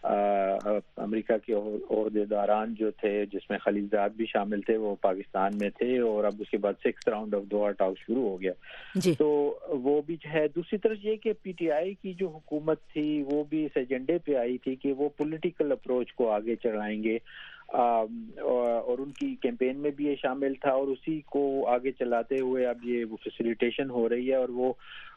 امریکہ کے عہدیداران جو تھے، جس میں خلیل زاد بھی شامل تھے، وہ پاکستان میں تھے، اور اب اس کے بعد 6 راؤنڈ آف دوحہ ٹاک شروع ہو گیا جی. تو وہ بھی ہے. دوسری طرف یہ کہ پی ٹی آئی کی جو حکومت تھی وہ بھی اس ایجنڈے پہ آئی تھی کہ وہ پولیٹیکل اپروچ کو آگے چڑھائیں گے، اور ان کی کیمپین میں بھی یہ شامل تھا، اور اسی کو آگے چلاتے ہوئے اب یہ فیسیلیٹیشن ہو رہی ہے. اور وہ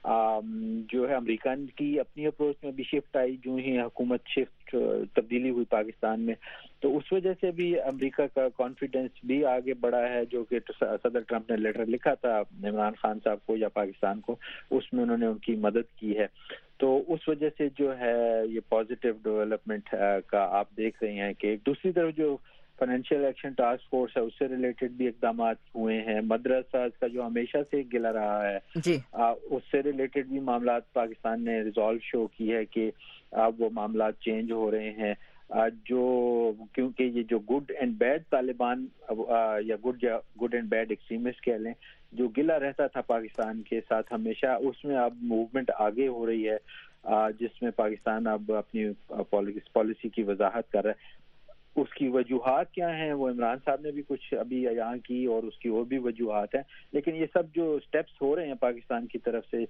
جو ہے امریکہ کی اپنی اپروچ میں بھی شفٹ آئی جو ہی حکومت تبدیلی ہوئی پاکستان میں، تو اس وجہ سے بھی امریکہ کا کانفیڈنس بھی آگے بڑھا ہے. جو کہ صدر ٹرمپ نے لیٹر لکھا تھا عمران خان صاحب کو یا پاکستان کو، اس میں انہوں نے ان کی مدد کی ہے. تو اس وجہ سے جو ہے یہ پازیٹیو ڈیولپمنٹ کا آپ دیکھ رہے ہیں. کہ دوسری طرف جو فائنینشیل ایکشن ٹاسک فورس ہے، اس سے ریلیٹڈ بھی اقدامات ہوئے ہیں. مدرسہ کا جو ہمیشہ سے گلا رہا ہے جی، اس سے ریلیٹڈ بھی معاملات پاکستان نے ریزالو شو کی ہے کہ اب وہ معاملات چینج ہو رہے ہیں. جو کیونکہ یہ جو گڈ اینڈ بیڈ طالبان یا گڈ اینڈ بیڈ ایکسٹریمسٹ کہہ لیں، جو گلا رہتا تھا پاکستان کے ساتھ ہمیشہ، اس میں اب موومنٹ آگے ہو رہی ہے، جس میں پاکستان اب اپنی پالیسی کی وضاحت کر رہا ہے. اس کی وجوہات کیا ہیں وہ عمران صاحب نے بھی کچھ ابھی بیان کی، اور اس کی اور بھی وجوہات ہیں، لیکن یہ سب جو سٹیپس ہو رہے ہیں پاکستان کی طرف سے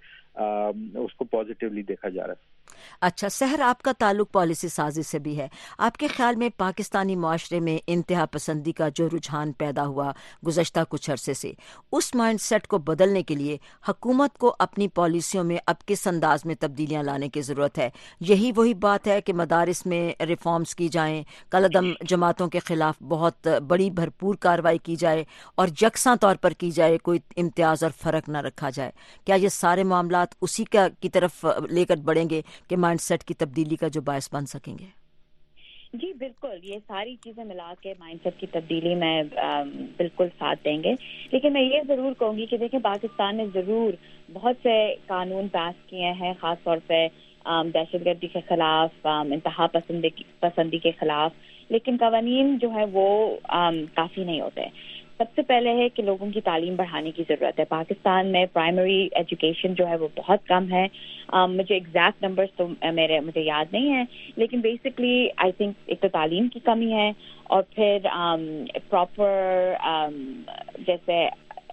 اس کو پازیٹیولی دیکھا جا رہا ہے. اچھا سحر، آپ کا تعلق پالیسی سازی سے بھی ہے. آپ کے خیال میں پاکستانی معاشرے میں انتہا پسندی کا جو رجحان پیدا ہوا گزشتہ کچھ عرصے سے، اس مائنڈ سیٹ کو بدلنے کے لیے حکومت کو اپنی پالیسیوں میں اب کس انداز میں تبدیلیاں لانے کی ضرورت ہے؟ یہی وہی بات ہے کہ مدارس میں ریفارمز کی جائیں، کالعدم جماعتوں کے خلاف بہت بڑی بھرپور کارروائی کی جائے اور یکساں طور پر کی جائے، کوئی امتیاز اور فرق نہ رکھا جائے. کیا یہ سارے معاملات اسی کی طرف لے کر بڑھیں گے کہ مائنڈ سیٹ کی تبدیلی کا جو باعث بن سکیں گے؟ جی بالکل، یہ ساری چیزیں ملا کے مائنڈ سیٹ کی تبدیلی میں بالکل ساتھ دیں گے. لیکن میں یہ ضرور کہوں گی کہ دیکھیں پاکستان نے ضرور بہت سے قانون پاس کیے ہیں، خاص طور پہ دہشت گردی کے خلاف، انتہا پسندی کے خلاف، لیکن قوانین جو ہے وہ کافی نہیں ہوتے. سب سے پہلے ہے کہ لوگوں کی تعلیم بڑھانے کی ضرورت ہے. پاکستان میں پرائمری ایجوکیشن جو ہے وہ بہت کم ہے. مجھے ایگزیکٹ نمبرز تو مجھے یاد نہیں ہیں، لیکن بیسکلی آئی تھنک ایک تو تعلیم کی کمی ہے، اور پھر پراپر جیسے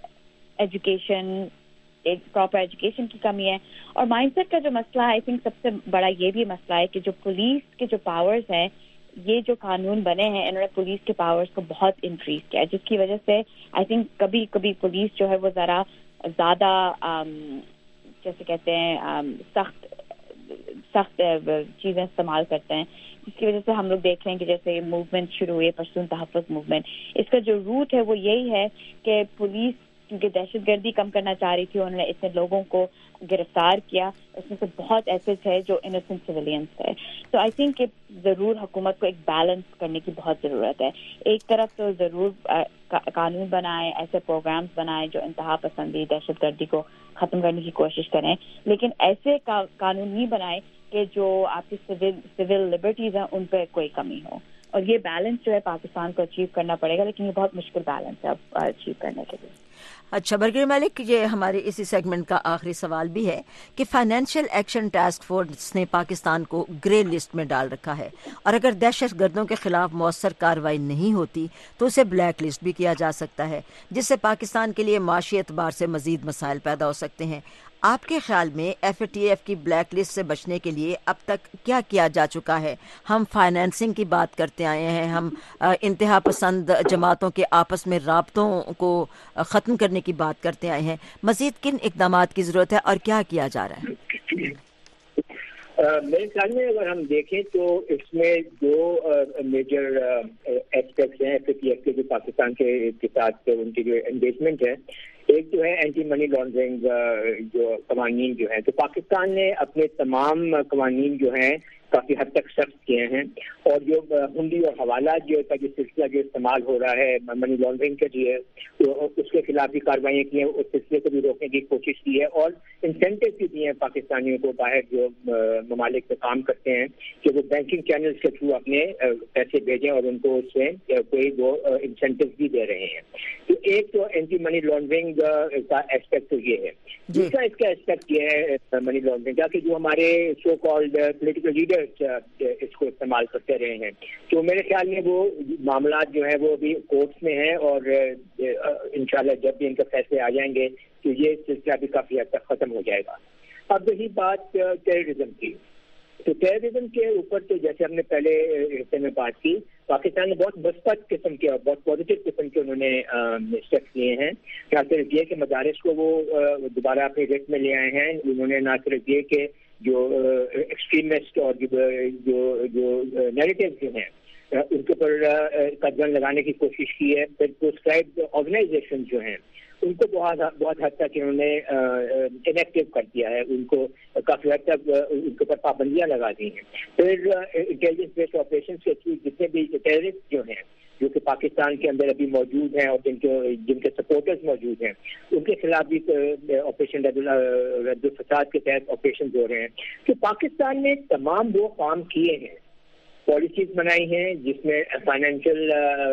پراپر ایجوکیشن کی کمی ہے. اور مائنڈ سیٹ کا جو مسئلہ ہے، آئی تھنک سب سے بڑا یہ بھی مسئلہ ہے کہ جو پولیس کے جو پاورز ہیں، یہ جو قانون بنے ہیں انہوں نے پولیس کے پاورز کو بہت انکریز کیا ہے، جس کی وجہ سے آئی تھنک کبھی کبھی پولیس جو ہے وہ ذرا زیادہ جیسے کہتے ہیں سخت چیزیں استعمال کرتے ہیں، جس کی وجہ سے ہم لوگ دیکھ رہے ہیں کہ جیسے یہ موومنٹ شروع ہوئی ہے پرسون تحفظ موومنٹ، اس کا جو روٹ ہے وہ یہی ہے کہ پولیس کیونکہ دہشت گردی کم کرنا چاہ رہی تھی، انہوں نے اتنے لوگوں کو گرفتار کیا، اس میں سے بہت ایسے تھے جو انوسنٹ سویلینز تھے. تو آئی تھنک کہ ضرور حکومت کو ایک بیلنس کرنے کی بہت ضرورت ہے. ایک طرف تو ضرور قانون بنائے، ایسے پروگرامز بنائے جو انتہا پسندی دہشت گردی کو ختم کرنے کی کوشش کریں، لیکن ایسے قانون نہیں بنائے کہ جو آپ کی سول لبرٹیز ہیں ان پہ کوئی کمی ہو. اور یہ بیلنس جو ہے پاکستان کو اچیو کرنا پڑے گا، لیکن یہ بہت مشکل بیلنس ہے اب اچیو کرنے کے لیے. اچھا برگر ملک، یہ ہمارے اسی سیگمنٹ کا آخری سوال بھی ہے کہ فائنینشیل ایکشن ٹاسک فورس نے پاکستان کو گرے لسٹ میں ڈال رکھا ہے، اور اگر دہشت گردوں کے خلاف مؤثر کارروائی نہیں ہوتی تو اسے بلیک لسٹ بھی کیا جا سکتا ہے، جس سے پاکستان کے لیے معاشی اعتبار سے مزید مسائل پیدا ہو سکتے ہیں. آپ کے خیال میں FATF کی بلیک لسٹ سے بچنے کے لیے اب تک کیا کیا جا چکا ہے؟ ہم فائنینسنگ کی بات کرتے آئے ہیں، ہم انتہا پسند جماعتوں کے آپس میں رابطوں کو ختم کرنے کی بات کرتے آئے ہیں، مزید کن اقدامات کی ضرورت ہے اور کیا کیا جا رہا ہے؟ میرے خیال میں اگر ہم دیکھیں تو اس میں دو میجر ایسپیکٹس ہیں FATF کے جو پاکستان کے ساتھ ان کی جو انگیجمنٹ ہے. ایک جو ہے اینٹی منی لانڈرنگ جو قوانین جو ہیں، تو پاکستان نے اپنے تمام قوانین جو ہیں کافی حد تک سخت کیے ہیں، اور جو ہنڈی اور حوالات جو سلسلہ جو استعمال ہو رہا ہے منی لانڈرنگ کے لیے، تو اس کے خلاف بھی کارروائیاں کی ہیں، اس سلسلے کو بھی روکنے کی کوشش کی ہے، اور انسینٹیو بھی دیے ہیں پاکستانیوں کو باہر جو ممالک میں کام کرتے ہیں کہ وہ بینکنگ چینلز کے تھرو اپنے پیسے بھیجیں، اور ان کو اس سے کوئی وہ انسینٹیو بھی دے رہے ہیں. تو ایک تو اینٹی منی لانڈرنگ کا ایسپیکٹ تو یہ ہے. دوسرا اس کا ایسپیکٹ یہ ہے منی لانڈرنگ کا کہ جو ہمارے سو کالڈ پولیٹیکل لیڈرز اس کو استعمال کرتے رہے ہیں، تو میرے خیال میں وہ معاملات جو ہیں وہ بھی کورٹس میں ہیں، اور انشاءاللہ جب بھی ان کے فیصلے آ جائیں گے تو یہ سلسلہ بھی کافی حد تک ختم ہو جائے گا. اب رہی بات ٹیررزم کی، تو ٹیررزم کے اوپر تو جیسے ہم نے پہلے حصے میں بات کی، پاکستان نے بہت مثبت قسم کے اور بہت پازیٹیو قسم کے انہوں نے اسٹیپس لیے ہیں. نہ صرف یہ کہ مدارس کو وہ دوبارہ اپنے ریٹ میں لے آئے ہیں، انہوں نے نہ صرف یہ کہ جو ایکسٹریمسٹ اور جو نیریٹیو جو ہیں ان کے اوپر قدغن لگانے کی کوشش کی ہے، پھر پروسکرائبڈ آرگنائزیشن جو ہیں ان کو بہت حد تک انہوں نے انیکٹیو کر دیا ہے، ان کو کافی حد تک ان کے اوپر پابندیاں لگا دی ہیں. پھر انٹیلیجنس بیسڈ آپریشن کے تھرو جتنے بھی ٹیررسٹ جو ہیں جو کہ پاکستان کے اندر ابھی موجود ہیں اور جن کے سپورٹرز موجود ہیں، ان کے خلاف بھی آپریشن رد الفساد کے تحت آپریشن ہو رہے ہیں. تو پاکستان نے تمام وہ کام کیے ہیں، پالیسیز بنائی ہیں جس میں فائنینشیل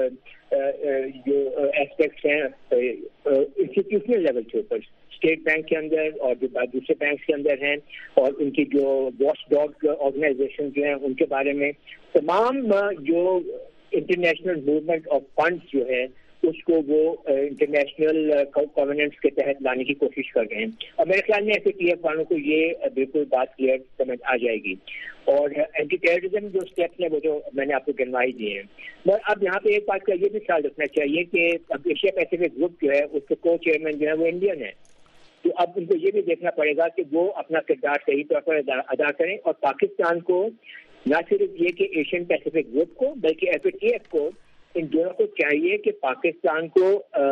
جو ایسپیکٹس ہیں انسٹیٹیوشنل لیول کے اوپر، اسٹیٹ بینک کے اندر اور جو دوسرے بینکس کے اندر ہیں، اور ان کی جو واچ ڈاگ آرگنائزیشن جو ہیں ان کے بارے میں تمام جو انٹرنیشنل موومنٹ آف فنڈس جو ہے اس کو وہ انٹرنیشنل کووننٹس کے تحت لانے کی کوشش کر رہے ہیں. اور میرے خیال میں FATF والوں کو یہ بالکل بات کلیئر سمجھ آ جائے گی. اور اینٹی ٹیررزم جو اسٹیپس ہیں وہ جو میں نے آپ کو گنوائی دیے ہیں. مگر اب یہاں پہ ایک بات کا یہ بھی خیال رکھنا چاہیے کہ اب ایشیا پیسیفک گروپ جو ہے اس کے کو چیئرمین جو ہے وہ انڈین ہے، تو اب ان کو یہ بھی دیکھنا پڑے گا کہ وہ اپنا کردار صحیح طور پر ادا کریں، اور پاکستان کو نہ صرف یہ کہ ایشین پیسیفک گروپ کو بلکہ FATF کو، ان دونوں کو چاہیے کہ پاکستان کو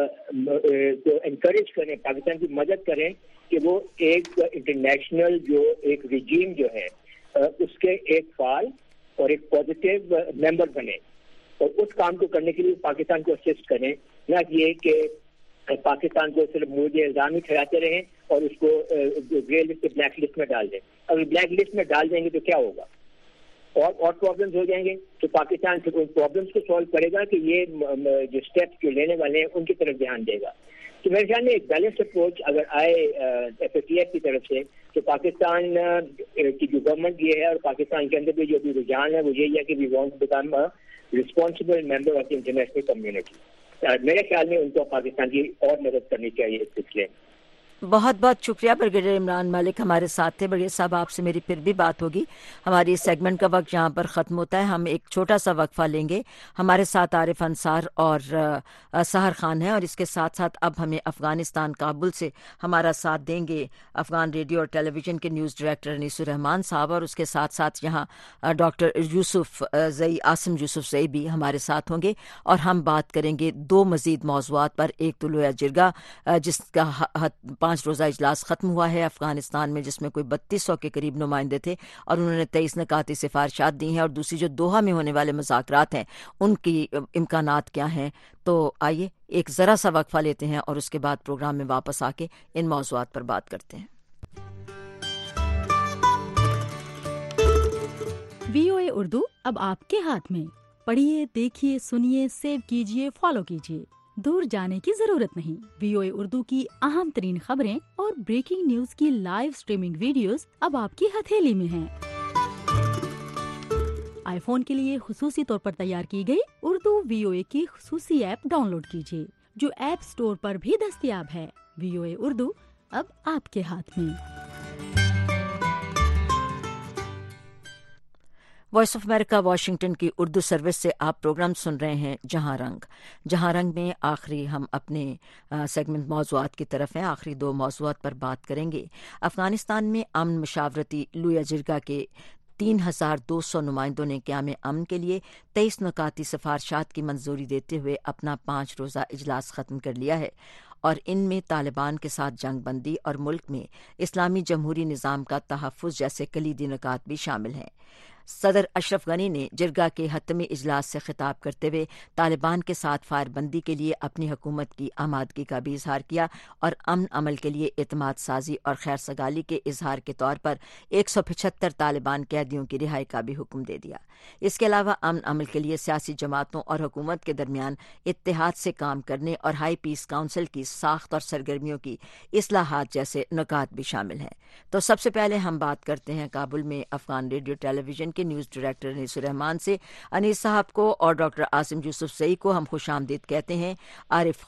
انکریج کریں، پاکستان کی مدد کریں کہ وہ ایک انٹرنیشنل جو ایک رجیم جو ہے اس کے ایک فعال اور ایک پازیٹیو ممبر بنے، اور اس کام کو کرنے کے لیے پاکستان کو اسسٹ کریں، نہ یہ کہ پاکستان کو صرف مورد الزام ہی ٹھہراتے رہیں اور اس کو گرے لسٹ بلیک لسٹ میں ڈال دیں. اگر بلیک لسٹ میں ڈال دیں گے تو کیا ہوگا، اور پرابلمز ہو جائیں گے. تو پاکستان سے ان پرابلمس کو سالو کرے گا کہ یہ جو اسٹیپس جو لینے والے ہیں ان کی طرف دھیان دے گا. تو میرے خیال میں ایک بیلنس اپروچ اگر آئے FATF کی طرف سے تو پاکستان کی جو گورنمنٹ یہ ہے اور پاکستان کے اندر بھی جو بھی رجحان ہے وہ یہی ہے کہ we want to become responsible member of the international community. میرے خیال میں ان کو پاکستان کی اور مدد کرنی چاہیے اس سلسلے میں. بہت بہت شکریہ. برگیڈیئر عمران ملک ہمارے ساتھ تھے. برگیڈیئر صاحب آپ سے میری پھر بھی بات ہوگی. ہماری سیگمنٹ کا وقت یہاں پر ختم ہوتا ہے. ہم ایک چھوٹا سا وقفہ لیں گے. ہمارے ساتھ عارف انصار اور سحر خان ہیں، اور اس کے ساتھ ساتھ اب ہمیں افغانستان کابل سے ہمارا ساتھ دیں گے افغان ریڈیو اور ٹیلی ویژن کے نیوز ڈائریکٹر انیس الرحمان صاحب، اور اس کے ساتھ ساتھ یہاں doctor Yousafzai Asim Yousafzai بھی ہمارے ساتھ ہوں گے، اور ہم بات کریں گے دو مزید موضوعات پر. ایک تو لویا جرگا جس کا 5 روزہ اجلاس ختم ہوا ہے افغانستان میں، جس میں کوئی 3200 کے قریب نمائندے تھے اور انہوں نے 23 نکاتی سفارشات دی ہیں، اور دوسری جو دوحہ میں ہونے والے مذاکرات ہیں ان کی امکانات کیا ہیں. تو آئیے ایک ذرا سا وقفہ لیتے ہیں اور اس کے بعد پروگرام میں واپس آ کے ان موضوعات پر بات کرتے ہیں. VOA اردو اب آپ کے ہاتھ میں. پڑھیے، دیکھیے، سنیے، سیو کیجیے، فالو کیجیے. دور جانے کی ضرورت نہیں. VOA اردو کی اہم ترین خبریں اور بریکنگ نیوز کی لائیو سٹریمنگ ویڈیوز اب آپ کی ہتھیلی میں ہیں. آئی فون کے لیے خصوصی طور پر تیار کی گئی اردو VOA کی خصوصی ایپ ڈاؤن لوڈ کیجیے جو ایپ سٹور پر بھی دستیاب ہے. VOA اردو अब आपके हाथ में। वॉइस ऑफ अमेरिका वाशिंगटन की उर्दू सर्विस से आप प्रोग्राम सुन रहे हैं जहां रंग में आखिरी हम अपने सेगमेंट मौज़ूआत की तरफ हैं। आखिरी 2 मौज़ूआत पर बात करेंगे। अफगानिस्तान में अमन मशावरती लुया जिरगा के 3200 नुमाइंदों ने क़याम अमन के लिए 23 नुकाती सिफारशात की मंजूरी देते हुए अपना 5 रोज़ा इजलास ख़त्म कर लिया है और इनमें तालिबान के साथ जंग बंदी और मुल्क में इस्लामी जमहूरी निज़ाम का तहफ़्फ़ुज़ जैसे कलीदी नुकात भी शामिल हैं। सदर अशरफ गनी ने जिरगा के हतमी इजलास से खिताब करते हुए तालिबान के साथ फायरबंदी के लिए अपनी हुकूमत की आमादगी का भी इजहार किया और अमन अमल के लिए एतमाद साजी और खैर सगाली के इजहार के तौर पर 175 तालिबान कैदियों की रिहाई का भी हुक्म दे दिया। इसके अलावा अमन अमल के लिए सियासी जमातों और हुकूमत के दरमियान इत्तेहाद से काम करने और हाई पीस काउंसिल की साख्त और सरगर्मियों की इस्लाहात जैसे नुकात भी शामिल हैं। तो सबसे पहले हम बात करते हैं काबुल में अफगान रेडियो टेलीविजन के न्यूज़ डायरेक्टर अनीसुर रहमान से। अनीस साहब को और डॉक्टर आसिम यूसुफ सई को हम खुशामदीद कहते हैं। आरिफ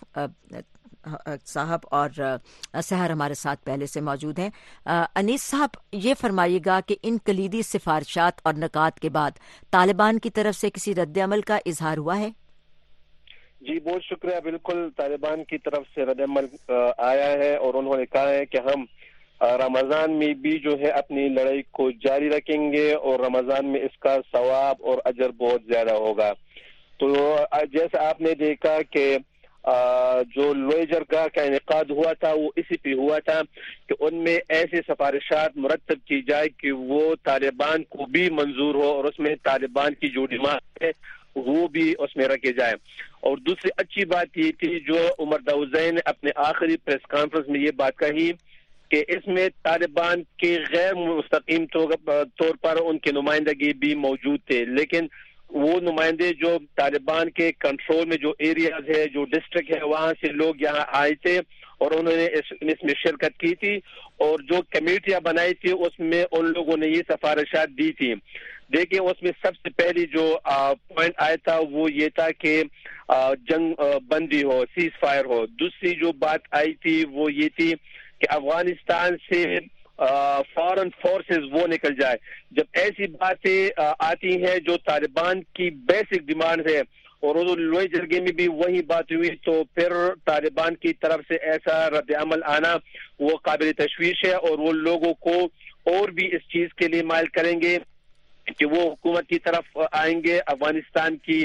साहब और सहर हमारे साथ पहले से मौजूद हैं। अनीस साहब, ये फरमाइएगा कि इन कलीदी सिफारशात और नुकात के बाद तालिबान की तरफ से किसी रद्द-ए-अमल का इजहार हुआ है? जी बहुत शुक्रिया। बिल्कुल तालिबान की तरफ से रद्द-ए-अमल आया है और उन्होंने कहा है कि हम रमजान में भी जो है अपनी लड़ाई को जारी रखेंगे और रमजान में इसका सवाब और अजर बहुत ज्यादा होगा। तो जैसे आपने देखा कि जो लोए जरगा का इनेकाद हुआ था वो इसी पे हुआ था कि उनमें ऐसी सिफारिशात मुरतब की जाए कि वो तालिबान को भी मंजूर हो और उसमें तालिबान की जो डिमांड है वो भी उसमें रखे जाए। और दूसरी अच्छी बात ये थी जो उमर दाऊदज़ई ने अपने आखिरी प्रेस कॉन्फ्रेंस में ये बात कही कि इसमें तालिबान के गैर मुस्तकीम तौर पर उनके नुमाइंदगी भी मौजूद थे, लेकिन वो नुमाइंदे जो तालिबान के कंट्रोल में जो एरियाज है, जो डिस्ट्रिक्ट है, वहां से लोग यहाँ आए थे और उन्होंने इसमें शिरकत की थी और जो कमेटियां बनाई थी उसमें उन लोगों ने ये सिफारिशात दी थी। देखिए उसमें सबसे पहली जो पॉइंट आया था वो ये था कि जंग बंदी हो, सीज फायर हो। दूसरी जो बात आई थी वो ये थी कि अफगानिस्तान से फॉरेन फोर्सेस वो निकल जाए। जब ऐसी बातें आती हैं जो तालिबान की बेसिक डिमांड है और लोए जरगे में भी वही बात हुई, तो फिर तालिबान की तरफ से ऐसा रद्द-ए-अमल आना वो काबिल तशवीश है और वो लोगों को और भी इस चीज के लिए माइल करेंगे कि वो हुकूमत की तरफ आएंगे, अफगानिस्तान की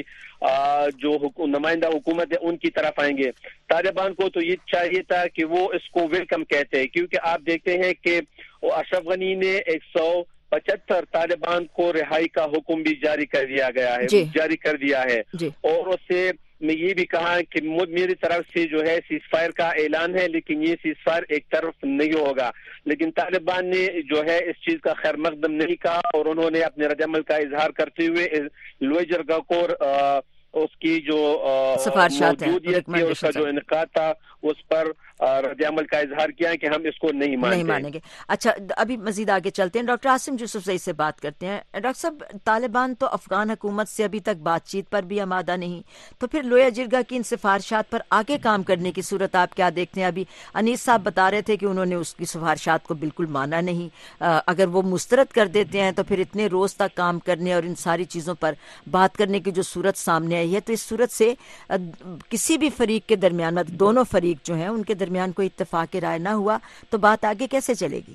जो नुमाइंदा हुकूमत है उनकी तरफ आएंगे। तालिबान को तो ये चाहिए था कि वो इसको वेलकम कहते हैं, क्योंकि आप देखते हैं कि अशरफ गनी ने 175 तालिबान को रिहाई का हुक्म भी जारी कर दिया है और उससे मैं ये भी कहा कि मेरी तरफ से जो है सीज फायर का ऐलान है, लेकिन ये सीज फायर एक तरफ नहीं होगा। लेकिन तालिबान ने जो है इस चीज का खैर मकदम नहीं कहा और उन्होंने अपने रद्द-ए-अमल का इजहार करते हुए लोए जरगा को उसकी जो मौजूदियत थी, उसका जो इनकाद था, उस पर रद्द-ए-अमल का इजहार किया कि हम इसको नहीं मानेंगे। अच्छा, अभी मजीद आगे चलते हैं। डॉक्टर आसिम यूसुफ सई से बात करते हैं। डॉक्टर साहब, तालिबान तो अफगान हुकूमत से अभी तक बातचीत पर भी आमादा नहीं, तो फिर लोया जिरगा की इन सिफारशात पर आगे काम करने की सूरत आप क्या देखते हैं? अभी अनीस साहब बता रहे थे कि उन्होंने उसकी सिफारशात को बिल्कुल माना नहीं। अगर वो मुस्तरद कर देते हैं तो फिर इतने रोज तक काम करने और इन सारी चीजों पर बात करने की जो सूरत सामने आई है, तो इस सूरत से किसी भी फरीक के दरमियान, मतलब दोनों फरीक जो हैं उनके दरमियान कोई इत्तेफाक राय ना हुआ, तो बात आगे कैसे चलेगी?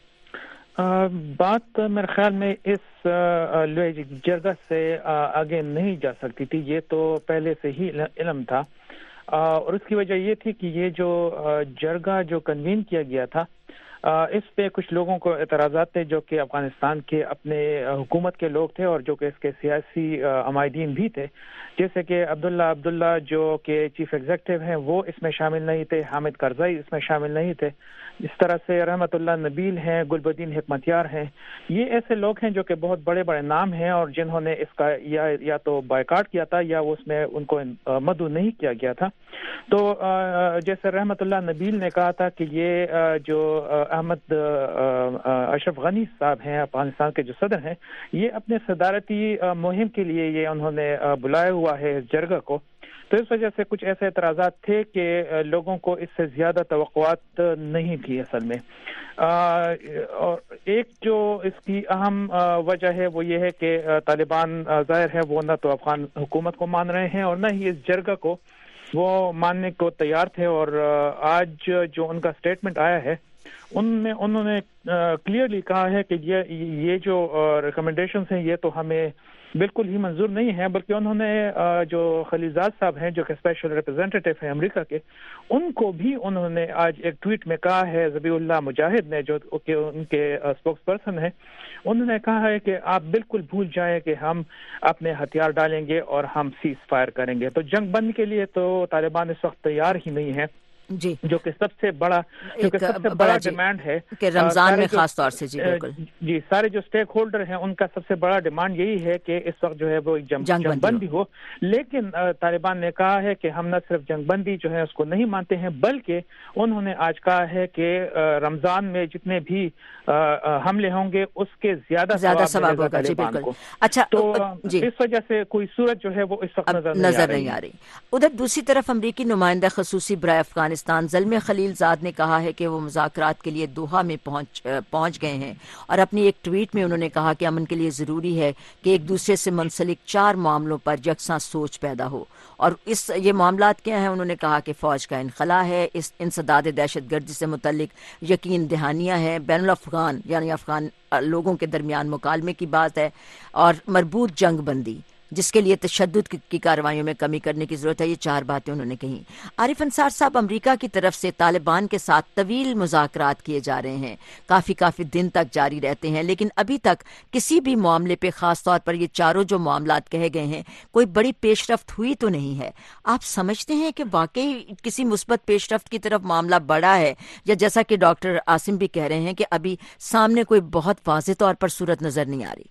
बात मेरे ख्याल में इस लोए जरगा से आगे नहीं जा सकती थी, ये तो पहले से ही इल्म था। और उसकी वजह ये थी कि ये जो जरगा जो कन्वीन किया गया था, इस पे कुछ लोगों को एतराज़ात थे जो कि अफगानिस्तान के अपने हुकूमत के लोग थे और जो कि इसके सियासी अमायदीन भी थे, जैसे कि अब्दुल्ला जो कि चीफ एग्जीक्यूटिव हैं वो इसमें शामिल नहीं थे, हामिद करज़ई इसमें शामिल नहीं थे, इस तरह से रहमतुल्लाह नबील हैं, गुलबदीन हिकमतयार हैं। ये ऐसे लोग हैं जो कि बहुत बड़े बड़े नाम हैं और जिन्होंने इसका या तो बायकाट किया था या उसमें उनको मदऊ नहीं किया गया था। तो जैसे रहमतुल्लाह नबील ने कहा था कि ये जो अहमद अशरफ गनी साहब हैं, अफगानिस्तान के जो सदर हैं, ये अपने सदारती मुहिम के लिए ये उन्होंने बुलाया हुआ है जरगा को। تو اس وجہ سے کچھ ایسے اعتراضات تھے کہ لوگوں کو اس سے زیادہ توقعات نہیں تھی اصل میں. اور ایک جو اس کی اہم وجہ ہے وہ یہ ہے کہ طالبان ظاہر ہے وہ نہ تو افغان حکومت کو مان رہے ہیں اور نہ ہی اس جرگہ کو وہ ماننے کو تیار تھے. اور آج جو ان کا سٹیٹمنٹ آیا ہے انہوں نے کلیئرلی کہا ہے کہ یہ جو ریکمنڈیشنز ہیں یہ تو ہمیں بالکل ہی منظور نہیں ہے, بلکہ انہوں نے جو خلیلزاد صاحب ہیں جو کہ اسپیشل ریپرزینٹیٹو ہیں امریکہ کے, ان کو بھی انہوں نے آج ایک ٹویٹ میں کہا ہے. ذبیح اللہ مجاہد نے جو کہ ان کے اسپوکس پرسن ہیں, انہوں نے کہا ہے کہ آپ بالکل بھول جائیں کہ ہم اپنے ہتھیار ڈالیں گے اور ہم سیز فائر کریں گے. تو جنگ بند کے لیے تو طالبان اس وقت تیار ہی نہیں ہے, جی, جو کہ سب سے بڑا ڈیمانڈ ہے کہ رمضان میں خاص طور سے. جی بالکل جی, سارے جو اسٹیک ہولڈر ہیں ان کا سب سے بڑا ڈیمانڈ یہی ہے کہ اس وقت جو ہے وہ جنگ بندی ہو. لیکن طالبان نے کہا ہے کہ ہم نہ صرف جنگ بندی جو ہے اس کو نہیں مانتے ہیں, بلکہ انہوں نے آج کہا ہے کہ رمضان میں جتنے بھی حملے ہوں گے اس کے زیادہ ثواب ہوگا. جی بالکل. اچھا, تو اس وجہ سے کوئی صورت جو ہے وہ اس وقت نظر نہیں آ رہی. ادھر دوسری طرف امریکی نمائندہ خصوصی برائے افغانستان زلمے خلیلزاد نے کہا ہے کہ وہ مذاکرات کے لیے دوحہ میں پہنچ گئے ہیں, اور اپنی ایک ٹویٹ میں انہوں نے کہا کہ امن کے لیے ضروری ہے کہ ایک دوسرے سے منسلک 4 معاملوں پر یکساں سوچ پیدا ہو. اور یہ معاملات کیا ہیں؟ انہوں نے کہا کہ فوج کا انخلا ہے, اس انسداد دہشت گردی سے متعلق یقین دہانیاں ہیں, بین الافغان یعنی افغان لوگوں کے درمیان مکالمے کی بات ہے, اور مربوط جنگ بندی جس کے لیے تشدد کی کارروائیوں میں کمی کرنے کی ضرورت ہے. یہ 4 باتیں انہوں نے کہیں. عارف انصار صاحب, امریکہ کی طرف سے طالبان کے ساتھ طویل مذاکرات کیے جا رہے ہیں, کافی دن تک جاری رہتے ہیں, لیکن ابھی تک کسی بھی معاملے پہ, خاص طور پر یہ چاروں جو معاملات کہے گئے ہیں, کوئی بڑی پیش رفت ہوئی تو نہیں ہے. آپ سمجھتے ہیں کہ واقعی کسی مثبت پیش رفت کی طرف معاملہ بڑھا ہے, یا جیسا کہ ڈاکٹر عاصم بھی کہہ رہے ہیں کہ ابھی سامنے کوئی بہت واضح طور پر صورت نظر نہیں آ رہی؟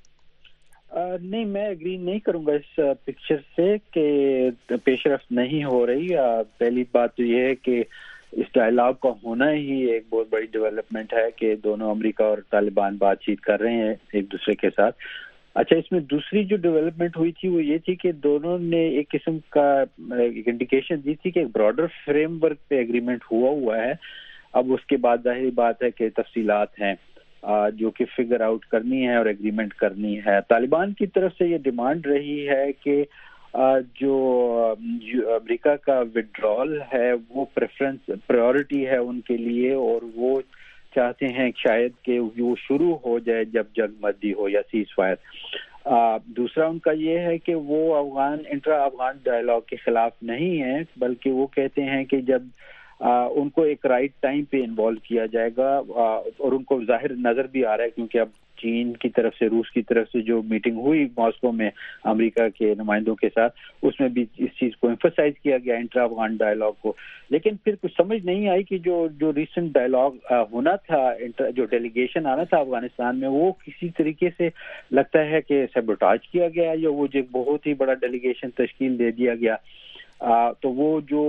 نہیں, میں اگری نہیں کروں گا اس پکچر سے کہ پیش رفت نہیں ہو رہی. پہلی بات تو یہ ہے کہ اس ڈائلاگ کا ہونا ہی ایک بہت بڑی ڈیولپمنٹ ہے کہ دونوں امریکہ اور طالبان بات چیت کر رہے ہیں ایک دوسرے کے ساتھ. اچھا, اس میں دوسری جو ڈیولپمنٹ ہوئی تھی وہ یہ تھی کہ دونوں نے ایک قسم کا ایک انڈیکیشن دی تھی کہ ایک براڈر فریم ورک پہ ایگریمنٹ ہوا ہے. اب اس کے بعد ظاہری بات ہے کہ تفصیلات ہیں جو کہ فگر آؤٹ کرنی ہے اور ایگریمنٹ کرنی ہے. طالبان کی طرف سے یہ ڈیمانڈ رہی ہے کہ جو امریکہ کا وڈرال ہے وہ پریورٹی ہے ان کے لیے, اور وہ چاہتے ہیں شاید کہ وہ شروع ہو جائے جب جنگ بندی ہو یا سیز فائر. دوسرا ان کا یہ ہے کہ وہ انٹرا افغان ڈائلاگ کے خلاف نہیں ہے, بلکہ وہ کہتے ہیں کہ جب ان کو ایک رائٹ ٹائم پہ انوالو کیا جائے گا, اور ان کو ظاہر نظر بھی آ رہا ہے کیونکہ اب چین کی طرف سے, روس کی طرف سے جو میٹنگ ہوئی ماسکو میں امریکہ کے نمائندوں کے ساتھ, اس میں بھی اس چیز کو ایمفسائز کیا گیا انٹرا افغان ڈائلاگ کو. لیکن پھر کچھ سمجھ نہیں آئی کہ جو ریسنٹ ڈائلاگ ہونا تھا, جو ڈیلیگیشن آنا تھا افغانستان میں, وہ کسی طریقے سے لگتا ہے کہ سیبوٹاج کیا گیا, یا وہ جو بہت ہی بڑا ڈیلیگیشن تشکیل دے دیا گیا. تو وہ جو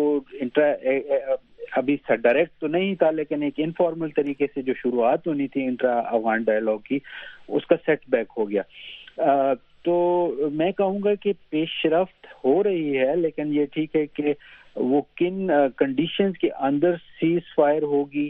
ابھی ڈائریکٹ تو نہیں تھا, لیکن ایک انفارمل طریقے سے جو شروعات ہونی تھی انٹرا افغان ڈائلاگ کی, اس کا سیٹ بیک ہو گیا. تو میں کہوں گا کہ پیش رفت ہو رہی ہے, لیکن یہ ٹھیک ہے کہ وہ کن کنڈیشنز کے اندر سیز فائر ہوگی,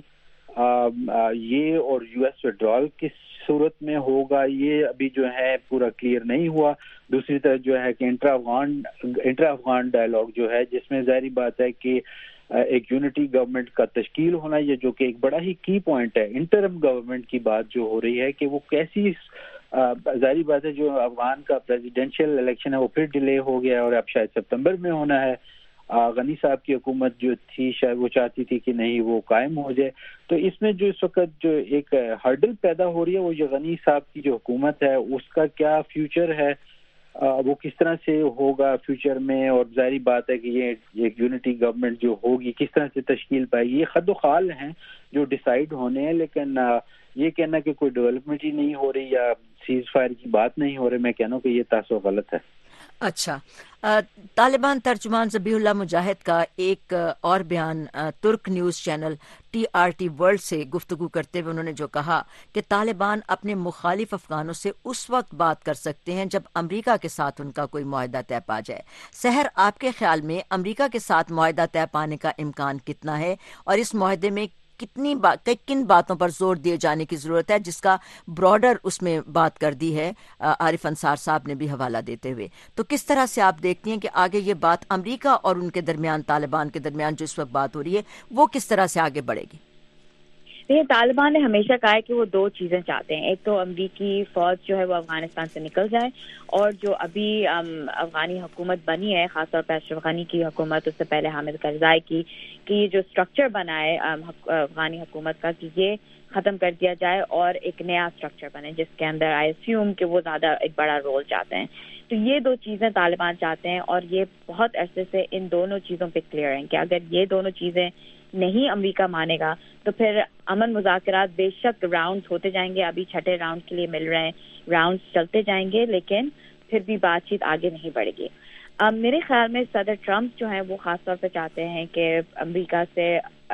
یہ اور یو ایس وڈرال کس صورت میں ہوگا, یہ ابھی جو ہے پورا کلیئر نہیں ہوا. دوسری طرف جو ہے کہ انٹرا افغان ڈائلاگ جو ہے, جس میں ظاہری بات ہے کہ ایک یونٹی گورنمنٹ کا تشکیل ہونا, یہ جو کہ ایک بڑا ہی کی پوائنٹ ہے. انٹرم گورنمنٹ کی بات جو ہو رہی ہے کہ وہ کیسی, ظاہری بات ہے جو افغان کا پریزیڈینشیل الیکشن ہے وہ پھر ڈیلے ہو گیا اور اب شاید سپتمبر میں ہونا ہے. غنی صاحب کی حکومت جو تھی شاید وہ چاہتی تھی کہ نہیں وہ قائم ہو جائے. تو اس میں جو اس وقت جو ایک ہرڈل پیدا ہو رہی ہے وہ جو غنی صاحب کی جو حکومت ہے اس کا کیا فیوچر ہے, وہ کس طرح سے ہوگا فیوچر میں, اور ظاہری بات ہے کہ یہ ایک یونٹی گورنمنٹ جو ہوگی کس طرح سے تشکیل پائے گی. یہ خد و خال ہیں جو ڈیسائیڈ ہونے ہیں, لیکن یہ کہنا کہ کوئی ڈیولپمنٹ ہی نہیں ہو رہی یا سیز فائر کی بات نہیں ہو رہی, میں کہنا کہ یہ تاسو غلط ہے. اچھا، طالبان ترجمان ذبیح مجاہد کا ایک اور بیان ترک نیوز چینل TRT ورلڈ سے گفتگو کرتے ہوئے انہوں نے جو کہا کہ طالبان اپنے مخالف افغانوں سے اس وقت بات کر سکتے ہیں جب امریکہ کے ساتھ ان کا کوئی معاہدہ طے پا جائے۔ سحر، آپ کے خیال میں امریکہ کے ساتھ معاہدہ طے پانے کا امکان کتنا ہے، اور اس معاہدے میں کن باتوں پر زور دیے جانے کی ضرورت ہے، جس کا براڈر اس میں بات کر دی ہے عارف انصار صاحب نے بھی حوالہ دیتے ہوئے؟ تو کس طرح سے آپ دیکھتی ہیں کہ آگے یہ بات امریکہ اور ان کے درمیان، طالبان کے درمیان جو اس وقت بات ہو رہی ہے، وہ کس طرح سے آگے بڑھے گی؟ طالبان نے ہمیشہ کہا ہے کہ وہ دو چیزیں چاہتے ہیں، ایک تو امریکی فوج جو ہے وہ افغانستان سے نکل جائے، اور جو ابھی افغانی حکومت بنی ہے، خاص طور پر اشرف غنی کی حکومت، اس سے پہلے حامد کرزئی کی، کہ یہ جو اسٹرکچر بنا ہے افغانی حکومت کا، کہ یہ ختم کر دیا جائے اور ایک نیا اسٹرکچر بنے جس کے اندر آئی اسیوم کہ وہ زیادہ ایک بڑا رول چاہتے ہیں۔ تو یہ دو چیزیں طالبان چاہتے ہیں، اور یہ بہت عرصے سے ان دونوں چیزوں پہ کلیئر ہیں کہ اگر یہ دونوں چیزیں نہیں امریکہ مانے گا تو پھر امن مذاکرات بے شک راؤنڈ ہوتے جائیں گے، ابھی چھٹے راؤنڈ کے لیے مل رہے ہیں، راؤنڈز چلتے جائیں گے، لیکن پھر بھی بات چیت آگے نہیں بڑھے گی۔ میرے خیال میں صدر ٹرمپ جو ہیں وہ خاص طور پہ چاہتے ہیں کہ امریکہ سے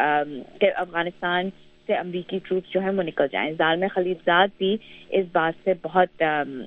کہ افغانستان سے امریکی ٹروپس جو ہیں وہ نکل جائیں۔ زالمہ خلیلزاد بھی اس بات سے بہت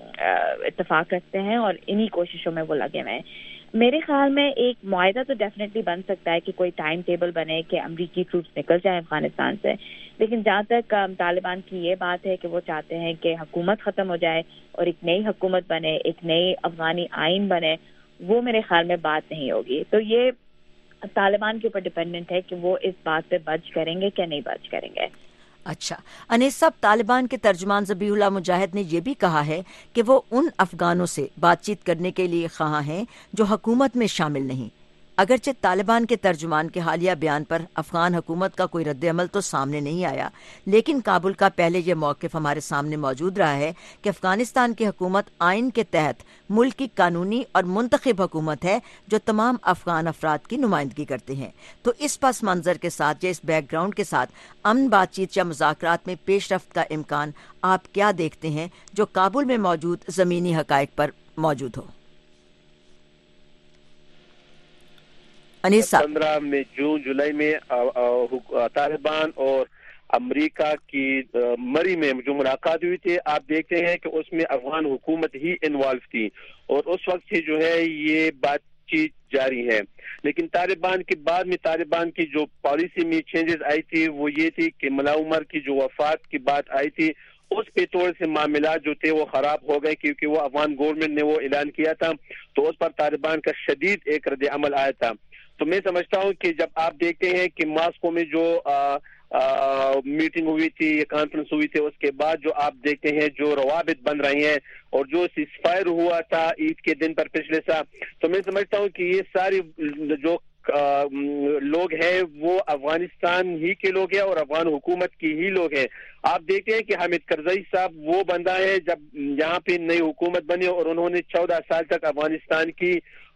اتفاق رکھتے ہیں اور انہی کوششوں میں وہ لگے ہوئے ہیں۔ میرے خیال میں ایک معاہدہ تو ڈیفینیٹلی بن سکتا ہے کہ کوئی ٹائم ٹیبل بنے کہ امریکی ٹروپس نکل جائیں افغانستان سے، لیکن جہاں تک طالبان کی یہ بات ہے کہ وہ چاہتے ہیں کہ حکومت ختم ہو جائے اور ایک نئی حکومت بنے، ایک نئی افغانی آئین بنے، وہ میرے خیال میں بات نہیں ہوگی۔ تو یہ طالبان کے اوپر ڈیپینڈنٹ ہے کہ وہ اس بات پہ بچ کریں گے کہ نہیں بچ کریں گے۔ اچھا انیس صاحب، طالبان کے ترجمان ذبیح مجاہد نے یہ بھی کہا ہے کہ وہ ان افغانوں سے بات چیت کرنے کے لیے خواہاں ہیں جو حکومت میں شامل نہیں۔ اگرچہ طالبان کے ترجمان کے حالیہ بیان پر افغان حکومت کا کوئی رد عمل تو سامنے نہیں آیا، لیکن کابل کا پہلے یہ موقف ہمارے سامنے موجود رہا ہے کہ افغانستان کی حکومت آئین کے تحت ملک کی قانونی اور منتخب حکومت ہے جو تمام افغان افراد کی نمائندگی کرتے ہیں۔ تو اس پس منظر کے ساتھ یا اس بیک گراؤنڈ کے ساتھ امن بات چیت یا مذاکرات میں پیش رفت کا امکان آپ کیا دیکھتے ہیں جو کابل میں موجود زمینی حقائق پر موجود ہو؟ 15 میں جون جولائی میں طالبان اور امریکہ کی مری میں جو ملاقات ہوئی تھی، آپ دیکھتے ہیں کہ اس میں افغان حکومت ہی انوالو تھی، اور اس وقت سے جو ہے یہ بات چیت جاری ہے۔ لیکن طالبان کے بعد میں طالبان کی جو پالیسی میں چینجز آئی تھی وہ یہ تھی کہ ملا عمر کی جو وفات کی بات آئی تھی، اس پہ تھوڑے سے معاملات جو تھے وہ خراب ہو گئے، کیونکہ وہ افغان گورنمنٹ نے وہ اعلان کیا تھا، تو اس پر طالبان کا شدید ایک رد عمل آیا تھا۔ تو میں سمجھتا ہوں کہ جب آپ دیکھتے ہیں کہ ماسکو میں جو میٹنگ ہوئی تھی یا کانفرنس ہوئی تھی، اس کے بعد جو آپ دیکھتے ہیں جو روابط بن رہی ہیں اور جو سیز فائر ہوا تھا عید کے دن پر پچھلے سال، تو میں سمجھتا ہوں کہ یہ ساری جو لوگ ہیں وہ افغانستان ہی کے لوگ ہیں اور افغان حکومت کی ہی لوگ ہیں۔ آپ دیکھتے ہیں کہ حامد کرزئی صاحب وہ بندہ ہے جب یہاں پہ نئی حکومت بنی اور انہوں نے 14 سال تک افغانستان کی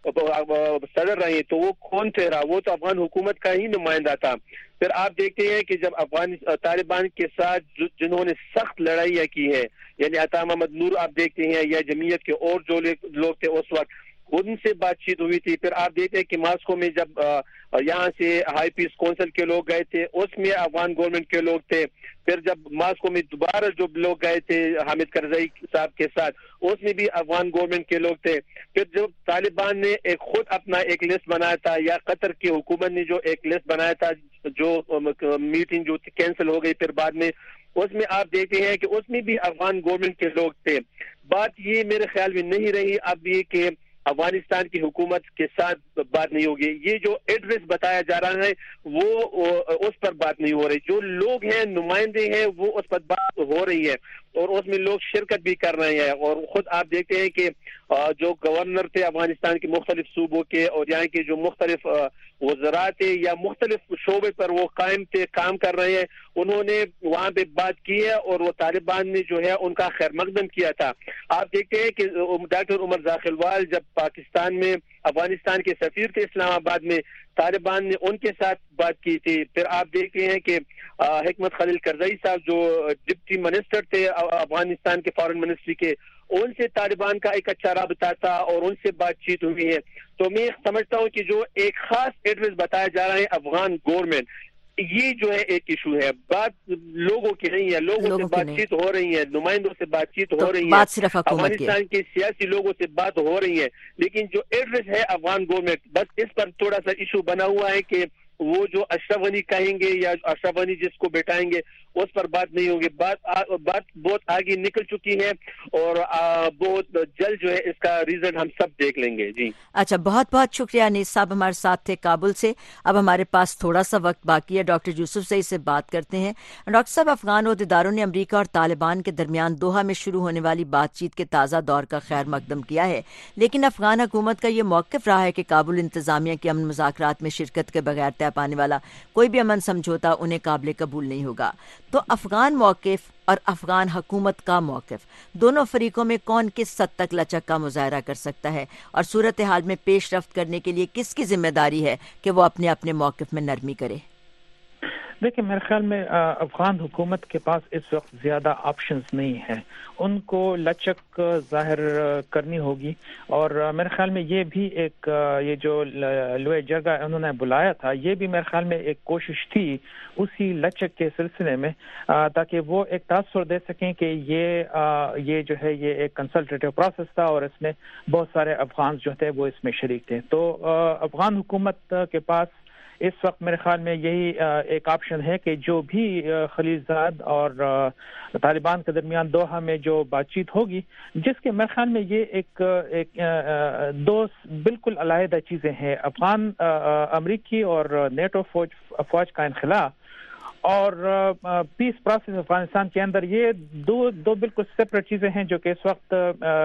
صدر رہے، تو وہ کون ٹھہرا؟ وہ تو افغان حکومت کا ہی نمائندہ تھا۔ پھر آپ دیکھتے ہیں کہ جب طالبان کے ساتھ جنہوں نے سخت لڑائیاں کی ہے، یعنی عطا محمد نور آپ دیکھتے ہیں یا جمعیت کے اور جو لوگ تھے اس وقت، ان سے بات چیت ہوئی تھی۔ پھر آپ دیکھتے ہیں کہ ماسکو میں جب یہاں سے ہائی پیس کونسل کے لوگ گئے تھے، اس میں افغان گورنمنٹ کے لوگ تھے۔ پھر جب ماسکو میں دوبارہ جو لوگ گئے تھے حامد کرزئی صاحب کے ساتھ، اس میں بھی افغان گورنمنٹ کے لوگ تھے۔ پھر جب طالبان نے خود اپنا ایک لسٹ بنایا تھا، یا قطر کی حکومت نے جو ایک لسٹ بنایا تھا، جو میٹنگ جو کینسل ہو گئی پھر بعد میں، اس میں آپ دیکھتے ہیں کہ اس میں بھی افغان گورنمنٹ کے لوگ تھے۔ بات یہ میرے خیال میں نہیں رہی اب یہ کہ افغانستان کی حکومت کے ساتھ بات نہیں ہوگی، یہ جو ایڈریس بتایا جا رہا ہے وہ اس پر بات نہیں ہو رہی۔ جو لوگ ہیں، نمائندے ہیں، وہ اس پر بات ہو رہی ہے اور اس میں لوگ شرکت بھی کر رہے ہیں۔ اور خود آپ دیکھتے ہیں کہ جو گورنر تھے افغانستان کے مختلف صوبوں کے اور یہاں کے جو مختلف وزرات تھے یا مختلف شعبے پر وہ قائم تھے، کام کر رہے ہیں، انہوں نے وہاں پہ بات کی ہے اور وہ طالبان نے جو ہے ان کا خیر مقدم کیا تھا۔ آپ دیکھتے ہیں کہ ڈاکٹر عمر ذاخلوال جب پاکستان میں افغانستان کے سفیر تھے اسلام آباد میں، طالبان نے ان کے ساتھ بات کی تھی۔ پھر آپ دیکھتے ہیں کہ حکمت خلیل کرزئی صاحب جو ڈپٹی منسٹر تھے افغانستان کے فارن منسٹری کے، ان سے طالبان کا ایک اچھا رابطہ تھا اور ان سے بات چیت ہوئی ہے. تو میں سمجھتا ہوں کہ جو ایک خاص ایڈریس بتایا جا رہا ہے افغان گورنمنٹ, یہ جو ہے ایک ایشو ہے. بات لوگوں کی نہیں ہے, لوگوں سے بات چیت ہو رہی ہے, نمائندوں سے بات چیت ہو رہی ہے, افغانستان کے سیاسی لوگوں سے بات ہو رہی ہے, لیکن جو ایڈریس ہے افغان گورنمنٹ, بس اس پر تھوڑا سا ایشو بنا ہوا ہے کہ وہ جو اشرف غنی کہیں گے یا اشرف غنی جس کو بٹھائیں گے اس پر بات نہیں ہوگی. بات بہت آگے نکل چکی ہے اور بہت جلد جو ہے اس کا ریزلٹ ہم سب دیکھ لیں گے. جی اچھا, بہت بہت شکریہ. انیس صاحب ہمارے ساتھ تھے کابل سے. اب ہمارے پاس تھوڑا سا وقت باقی ہے, ڈاکٹر یوسف سعید سے بات کرتے ہیں. ڈاکٹر صاحب, افغان عہدیداروں نے امریکہ اور طالبان کے درمیان دوحہ میں شروع ہونے والی بات چیت کے تازہ دور کا خیر مقدم کیا ہے, لیکن افغان حکومت کا یہ موقف رہا ہے کہ کابل انتظامیہ کی امن مذاکرات میں شرکت کے بغیر طے پانے والا کوئی بھی امن سمجھوتا انہیں قابل قبول نہیں ہوگا. تو افغان موقف اور افغان حکومت کا موقف, دونوں فریقوں میں کون کس حد تک لچک کا مظاہرہ کر سکتا ہے, اور صورتحال میں پیش رفت کرنے کے لیے کس کی ذمہ داری ہے کہ وہ اپنے اپنے موقف میں نرمی کرے؟ دیکھیں, میرے خیال میں افغان حکومت کے پاس اس وقت زیادہ آپشنز نہیں ہیں. ان کو لچک ظاہر کرنی ہوگی, اور میرے خیال میں یہ بھی ایک یہ جو لوئے جرگہ انہوں نے بلایا تھا, یہ بھی میرے خیال میں ایک کوشش تھی اسی لچک کے سلسلے میں, تاکہ وہ ایک تاثر دے سکیں کہ یہ جو ہے یہ ایک کنسلٹیٹیو پروسیس تھا اور اس میں بہت سارے افغان جو تھے وہ اس میں شریک تھے. تو افغان حکومت کے پاس اس وقت میرے خیال میں یہی ایک آپشن ہے کہ جو بھی خلیل زاد اور طالبان کے درمیان دوحہ میں جو بات چیت ہوگی, جس کے میرے خیال میں یہ ایک دو بالکل علیحدہ چیزیں ہیں, افغان امریکی اور نیٹو فوج کا انخلا اور پیس پروسیس افغانستان کے اندر, یہ دو بالکل سیپریٹ چیزیں ہیں جو کہ اس وقت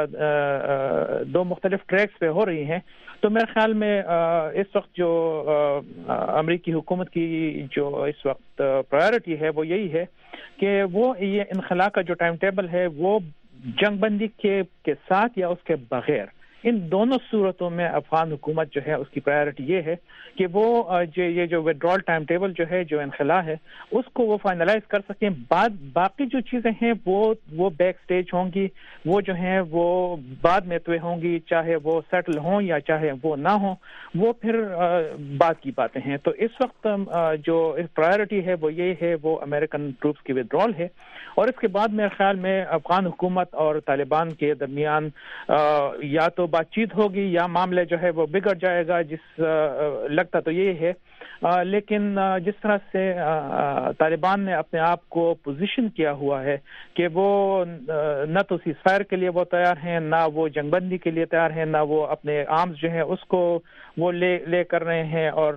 دو مختلف ٹریکس پہ ہو رہی ہیں. تو میرے خیال میں اس وقت جو امریکی حکومت کی جو اس وقت پرائیورٹی ہے وہ یہی ہے کہ وہ یہ انخلا کا جو ٹائم ٹیبل ہے وہ جنگ بندی کے ساتھ یا اس کے بغیر, ان دونوں صورتوں میں افغان حکومت جو ہے اس کی پرائیورٹی یہ ہے کہ وہ یہ جو ویڈرال ٹائم ٹیبل جو ہے, جو انخلا ہے, اس کو وہ فائنلائز کر سکیں. باقی جو چیزیں ہیں وہ بیک سٹیج ہوں گی, وہ جو ہیں وہ بعد میں طے ہوں گی, چاہے وہ سیٹل ہوں یا چاہے وہ نہ ہوں, وہ پھر بعد کی باتیں ہیں. تو اس وقت جو پرائیورٹی ہے وہ یہ ہے, وہ امریکن ٹروپس کی ویڈرال ہے, اور اس کے بعد میرے خیال میں افغان حکومت اور طالبان کے درمیان یا تو بات چیت ہوگی یا معاملہ جو ہے وہ بگڑ جائے گا, جس لگتا تو یہ ہے. لیکن جس طرح سے طالبان نے اپنے آپ کو پوزیشن کیا ہوا ہے کہ وہ نہ تو سیز فائر کے لیے وہ تیار ہیں, نہ وہ جنگ بندی کے لیے تیار ہیں, نہ وہ اپنے آرمز جو ہیں اس کو وہ لے کر رہے ہیں, اور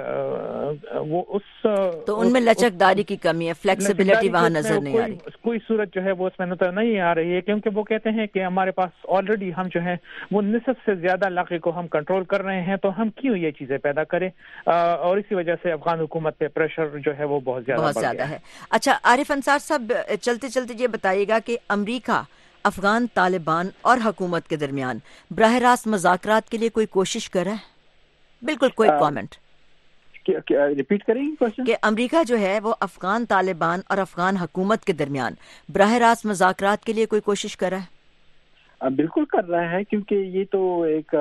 وہ تو ان میں لچک داری کی کمی ہے, فلیکسیبلٹی وہاں نظر نہیں آ رہی. کوئی صورت جو ہے وہ اس میں نظر نہیں آ رہی ہے, کیونکہ وہ کہتے ہیں کہ ہمارے پاس آلریڈی ہم جو ہیں وہ نصف سے زیادہ علاقے کو ہم کنٹرول کر رہے ہیں, تو ہم کیوں یہ چیزیں پیدا کریں, اور اسی وجہ سے افغان حکومت پہ پریشر جو ہے وہ بہت زیادہ ہے. اچھا عارف انصار صاحب, چلتے چلتے یہ بتائیے گا کہ امریکہ افغان طالبان اور حکومت کے درمیان براہ راست مذاکرات کے لیے کوئی کوشش کر رہا ہے؟ بالکل کوئی کامنٹ ریپیٹ کریں گے کہ امریکہ جو ہے وہ افغان طالبان اور افغان حکومت کے درمیان براہ راست مذاکرات کے لیے کوئی کوشش کر رہا ہے؟ بالکل کر رہا ہے, کیونکہ یہ تو ایک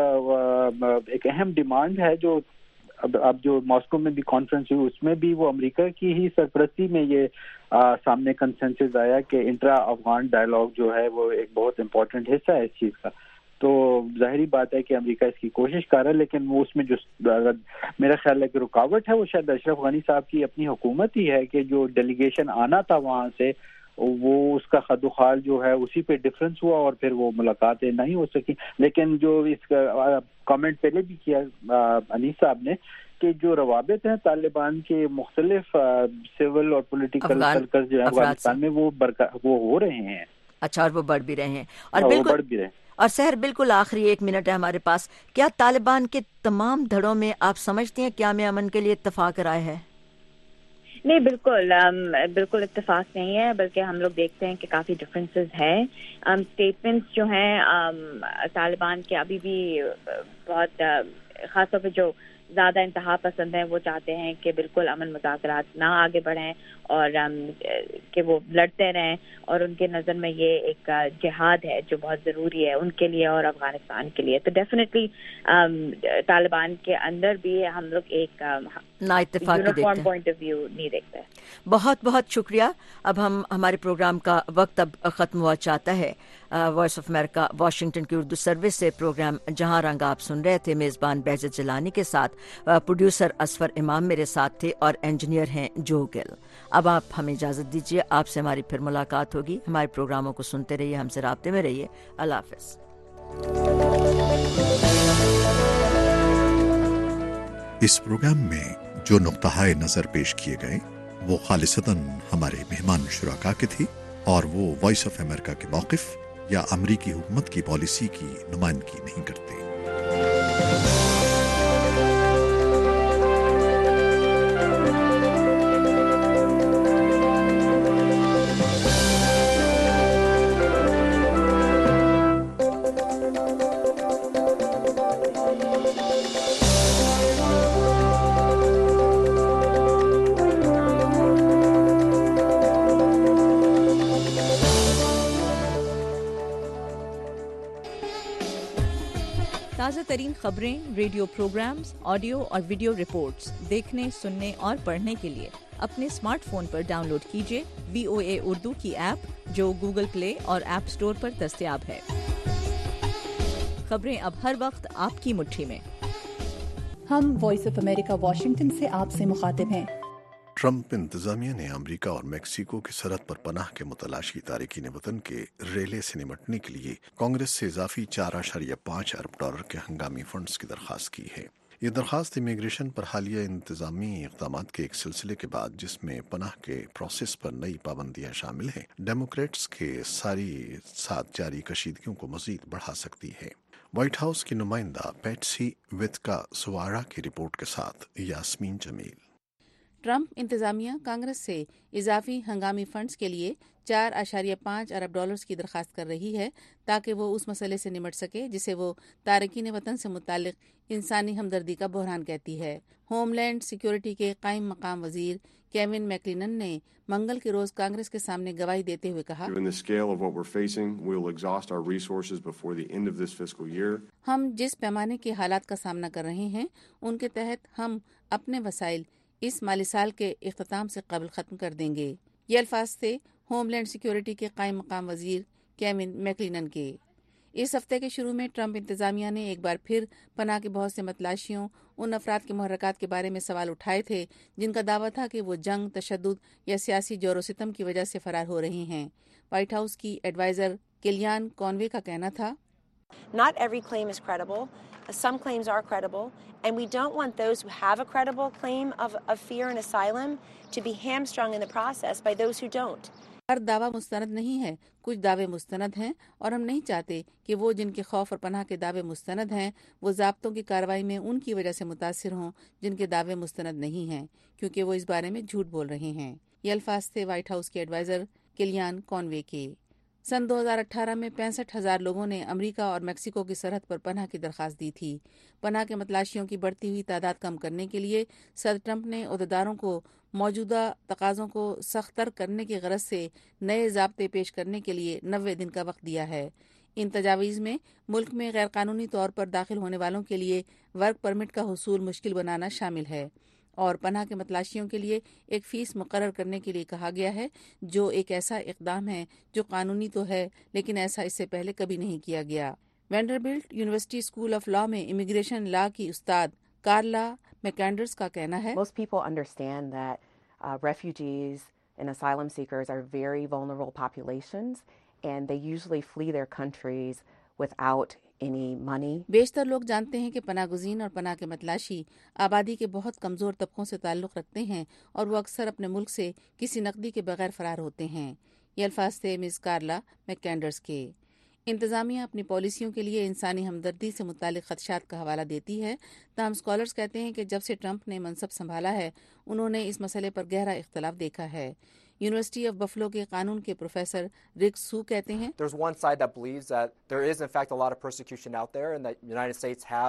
اہم ڈیمانڈ ہے جو اب جو ماسکو میں بھی کانفرنس ہوئی اس میں بھی وہ امریکہ کی ہی سرپرستی میں یہ سامنے کنسنسس آیا کہ انٹرا افغان ڈائلاگ جو ہے وہ ایک بہت امپورٹنٹ حصہ ہے اس چیز کا. تو ظاہری بات ہے کہ امریکہ اس کی کوشش کر رہا ہے, لیکن وہ اس میں جو میرا خیال ہے کہ رکاوٹ ہے وہ شاید اشرف غنی صاحب کی اپنی حکومت ہی ہے کہ جو ڈیلیگیشن آنا تھا وہاں سے وہ اس کا خد و خال جو ہے اسی پہ ڈفرینس ہوا اور پھر وہ ملاقاتیں نہیں ہو سکی. لیکن جو اس کا کامنٹ پہلے بھی کیا انیس صاحب نے کہ جو روابط ہیں طالبان کے مختلف سول اور پولیٹیکل سرکل جو ہے افغانستان میں وہ ہو رہے ہیں. اچھا, اور وہ بڑھ بھی رہے ہیں, اور بالکل اور سحر بالکل آخری 1 منٹ ہے ہمارے پاس. کیا طالبان کے تمام دھڑوں میں آپ سمجھتے ہیں قیام امن کے لیے اتفاق رائے ہے؟ نہیں, بالکل اتفاق نہیں ہے, بلکہ ہم لوگ دیکھتے ہیں کہ کافی ڈفرینسز ہیں. اسٹیٹمنٹس جو ہیں طالبان کے ابھی بھی بہت, خاص طور پہ جو زیادہ انتہا پسند ہیں وہ چاہتے ہیں کہ بالکل امن مذاکرات نہ آگے بڑھیں اور کہ وہ لڑتے رہیں، اور ان کے نظر میں یہ ایک جہاد ہے جو بہت ضروری ہے ان کے لیے اور افغانستان کے لیے. تو ڈیفینیٹلی طالبان کے اندر بھی ہم لوگ ایک یونیفارم پوائنٹ آف ویو نہیں دیکھتے. بہت بہت شکریہ. اب ہمارے پروگرام کا وقت اب ختم ہوا چاہتا ہے. وائس آف امریکہ واشنگٹن کی اردو سروس سے پروگرام جہاں رنگ آپ سن رہے تھے. میزبان بہجت جیلانی کے ساتھ پروڈیوسر اسفر امام میرے ساتھ تھے اور انجینئر ہیں جو گل. اب آپ ہمیں اجازت دیجیے، آپ سے ہماری پھر ملاقات ہوگی. ہمارے پروگراموں کو سنتے رہیے، ہم سے رابطے میں رہیے. اللہ حافظ. اس پروگرام میں جو نقطۂ نظر پیش کیے گئے وہ خالصتاً ہمارے مہمان شرکا کے تھی اور وہ وائس آف امریکہ کے موقف یا امریکی حکومت کی پالیسی کی نمائندگی نہیں کرتے. تازہ ترین خبریں، ریڈیو پروگرامز، آڈیو اور ویڈیو رپورٹس دیکھنے، سننے اور پڑھنے کے لیے اپنے اسمارٹ فون پر ڈاؤن لوڈ کیجیے VOA اردو کی ایپ جو گوگل پلے اور ایپ اسٹور پر دستیاب ہے. خبریں اب ہر وقت آپ کی مٹھی میں. ہم وائس آف امریکہ واشنگٹن سے آپ سے مخاطب ہیں. ٹرمپ انتظامیہ نے امریکہ اور میکسیکو کی سرحد پر پناہ کے متلاشی تارکین وطن کے ریلے سے نمٹنے کے لیے کانگریس سے اضافی $4.5 ارب کے ہنگامی فنڈز کی درخواست کی ہے. یہ درخواست امیگریشن پر حالیہ انتظامی اقدامات کے ایک سلسلے کے بعد جس میں پناہ کے پروسیس پر نئی پابندیاں شامل ہیں ڈیموکریٹس کے ساری ساتھ جاری کشیدگیوں کو مزید بڑھا سکتی ہے. وائٹ ہاؤس کی نمائندہ پیٹسی وتکا سوارا کی رپورٹ کے ساتھ یاسمین جمیل. ٹرمپ انتظامیہ کانگریس سے اضافی ہنگامی فنڈز کے لیے $4.5 ارب کی درخواست کر رہی ہے تاکہ وہ اس مسئلے سے نمٹ سکے جسے وہ تارکین وطن سے متعلق انسانی ہمدردی کا بحران کہتی ہے. ہوم لینڈ سیکورٹی کے قائم مقام وزیر کیون میکلینن نے منگل کے روز کانگریس کے سامنے گواہی دیتے ہوئے کہا، ہم جس پیمانے کے حالات کا سامنا کر رہے ہیں ان کے تحت ہم اپنے وسائل اس مالی سال کے اختتام سے قبل ختم کر دیں گے. یہ الفاظ تھے ہوم لینڈ سیکورٹی کے قائم مقام وزیر کیون میکلینن کے. اس ہفتے کے شروع میں ٹرمپ انتظامیہ نے ایک بار پھر پناہ کے بہت سے متلاشیوں، ان افراد کے محرکات کے بارے میں سوال اٹھائے تھے جن کا دعویٰ تھا کہ وہ جنگ، تشدد یا سیاسی جور و ستم کی وجہ سے فرار ہو رہے ہیں. وائٹ ہاؤس کی ایڈوائزر کیلیان کانوے کا کہنا تھا، Not every claim is credible. Some claims are credible, and we don't want those who have a credible claim of fear and asylum to be hamstrung in the process by those who don't. ہر دعویٰ مستند نہیں ہے، کچھ دعوے مستند ہیں اور ہم نہیں چاہتے کہ وہ جن کے خوف اور پناہ کے دعوے مستند ہیں وہ ضابطوں کی کارروائی میں ان کی وجہ سے متاثر ہوں جن کے دعوے مستند نہیں ہیں کیونکہ وہ اس بارے میں جھوٹ بول رہے ہیں. یہ الفاظ تھے وائٹ ہاؤس کے ایڈوائزر کیلیان کانوے کے. سن 2018 میں 65,000 لوگوں نے امریکہ اور میکسیکو کی سرحد پر پناہ کی درخواست دی تھی. پناہ کے متلاشیوں کی بڑھتی ہوئی تعداد کم کرنے کے لیے صدر ٹرمپ نے عہدیداروں کو موجودہ تقاضوں کو سخت تر کرنے کی غرض سے نئے ضابطے پیش کرنے کے لیے 90 دن کا وقت دیا ہے. ان تجاویز میں ملک میں غیر قانونی طور پر داخل ہونے والوں کے لیے ورک پرمٹ کا حصول مشکل بنانا شامل ہے اور پناہ کے متلاشیوں کے لیے ایک فیس مقرر کرنے کے لیے کہا گیا ہے جو ایک ایسا اقدام ہے جو قانونی تو ہے لیکن ایسا اس سے پہلے کبھی نہیں کیا گیا. Vanderbilt University School of Law میں امیگریشن لا کی استاد کارلا میکینڈرز کا کہنا ہے، Most people understand that refugees and asylum seekers are very vulnerable populations and they usually flee their countries without any money. بیشتر لوگ جانتے ہیں کہ پناہ گزین اور پناہ کے متلاشی آبادی کے بہت کمزور طبقوں سے تعلق رکھتے ہیں اور وہ اکثر اپنے ملک سے کسی نقدی کے بغیر فرار ہوتے ہیں. یہ الفاظ تھے مس کارلا میکینڈرز کے. انتظامیہ اپنی پالیسیوں کے لیے انسانی ہمدردی سے متعلق خدشات کا حوالہ دیتی ہے، تاہم اسکالرز کہتے ہیں کہ جب سے ٹرمپ نے منصب سنبھالا ہے انہوں نے اس مسئلے پر گہرا اختلاف دیکھا ہے. یونیورسٹی آف بفلو کے قانون کے پروفیسر رک سو کہتے ہیں، There's one side that believes that there is in fact a lot of persecution out there and that the United States have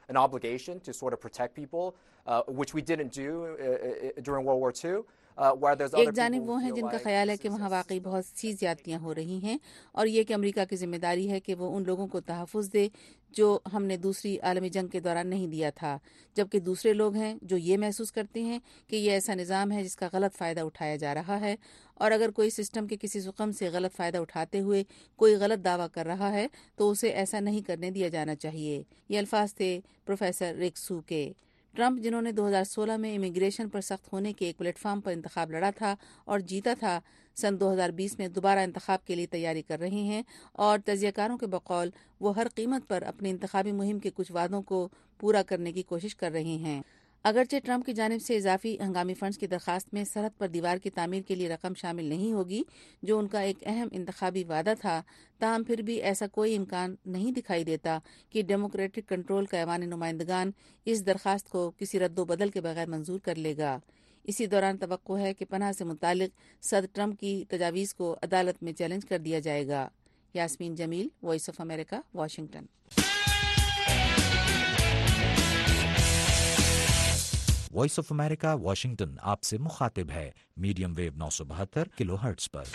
an obligation to sort of protect people, which we didn't do during World War II. ایک جانب وہ ہیں جن کا خیال ہے کہ وہاں واقعی بہت سی زیادتیاں ہو رہی ہیں اور یہ کہ امریکہ کی ذمہ داری ہے کہ وہ ان لوگوں کو تحفظ دے جو ہم نے دوسری عالمی جنگ کے دوران نہیں دیا تھا، جبکہ دوسرے لوگ ہیں جو یہ محسوس کرتے ہیں کہ یہ ایسا نظام ہے جس کا غلط فائدہ اٹھایا جا رہا ہے، اور اگر کوئی سسٹم کے کسی رقم سے غلط فائدہ اٹھاتے ہوئے کوئی غلط دعویٰ کر رہا ہے تو اسے ایسا نہیں کرنے دیا جانا چاہیے۔ یہ الفاظ تھے پروفیسر رک سو کے۔ ٹرمپ جنہوں نے 2016 میں امیگریشن پر سخت ہونے کے ایک پلیٹ فارم پر انتخاب لڑا تھا اور جیتا تھا، سن 2020 میں دوبارہ انتخاب کے لیے تیاری کر رہے ہیں اور تجزیہ کاروں کے بقول وہ ہر قیمت پر اپنی انتخابی مہم کے کچھ وعدوں کو پورا کرنے کی کوشش کر رہے ہیں۔ اگرچہ ٹرمپ کی جانب سے اضافی ہنگامی فنڈز کی درخواست میں سرحد پر دیوار کی تعمیر کے لیے رقم شامل نہیں ہوگی جو ان کا ایک اہم انتخابی وعدہ تھا، تاہم پھر بھی ایسا کوئی امکان نہیں دکھائی دیتا کہ ڈیموکریٹک کنٹرول کا ایوان نمائندگان اس درخواست کو کسی رد و بدل کے بغیر منظور کر لے گا۔ اسی دوران توقع ہے کہ پناہ سے متعلق صدر ٹرمپ کی تجاویز کو عدالت میں چیلنج کر دیا جائے گا۔ Yasmin Jamil, Voice of America, Washington. Voice of America Washington آپ سے مخاطب ہے میڈیم ویو 972 کلو ہرٹز پر۔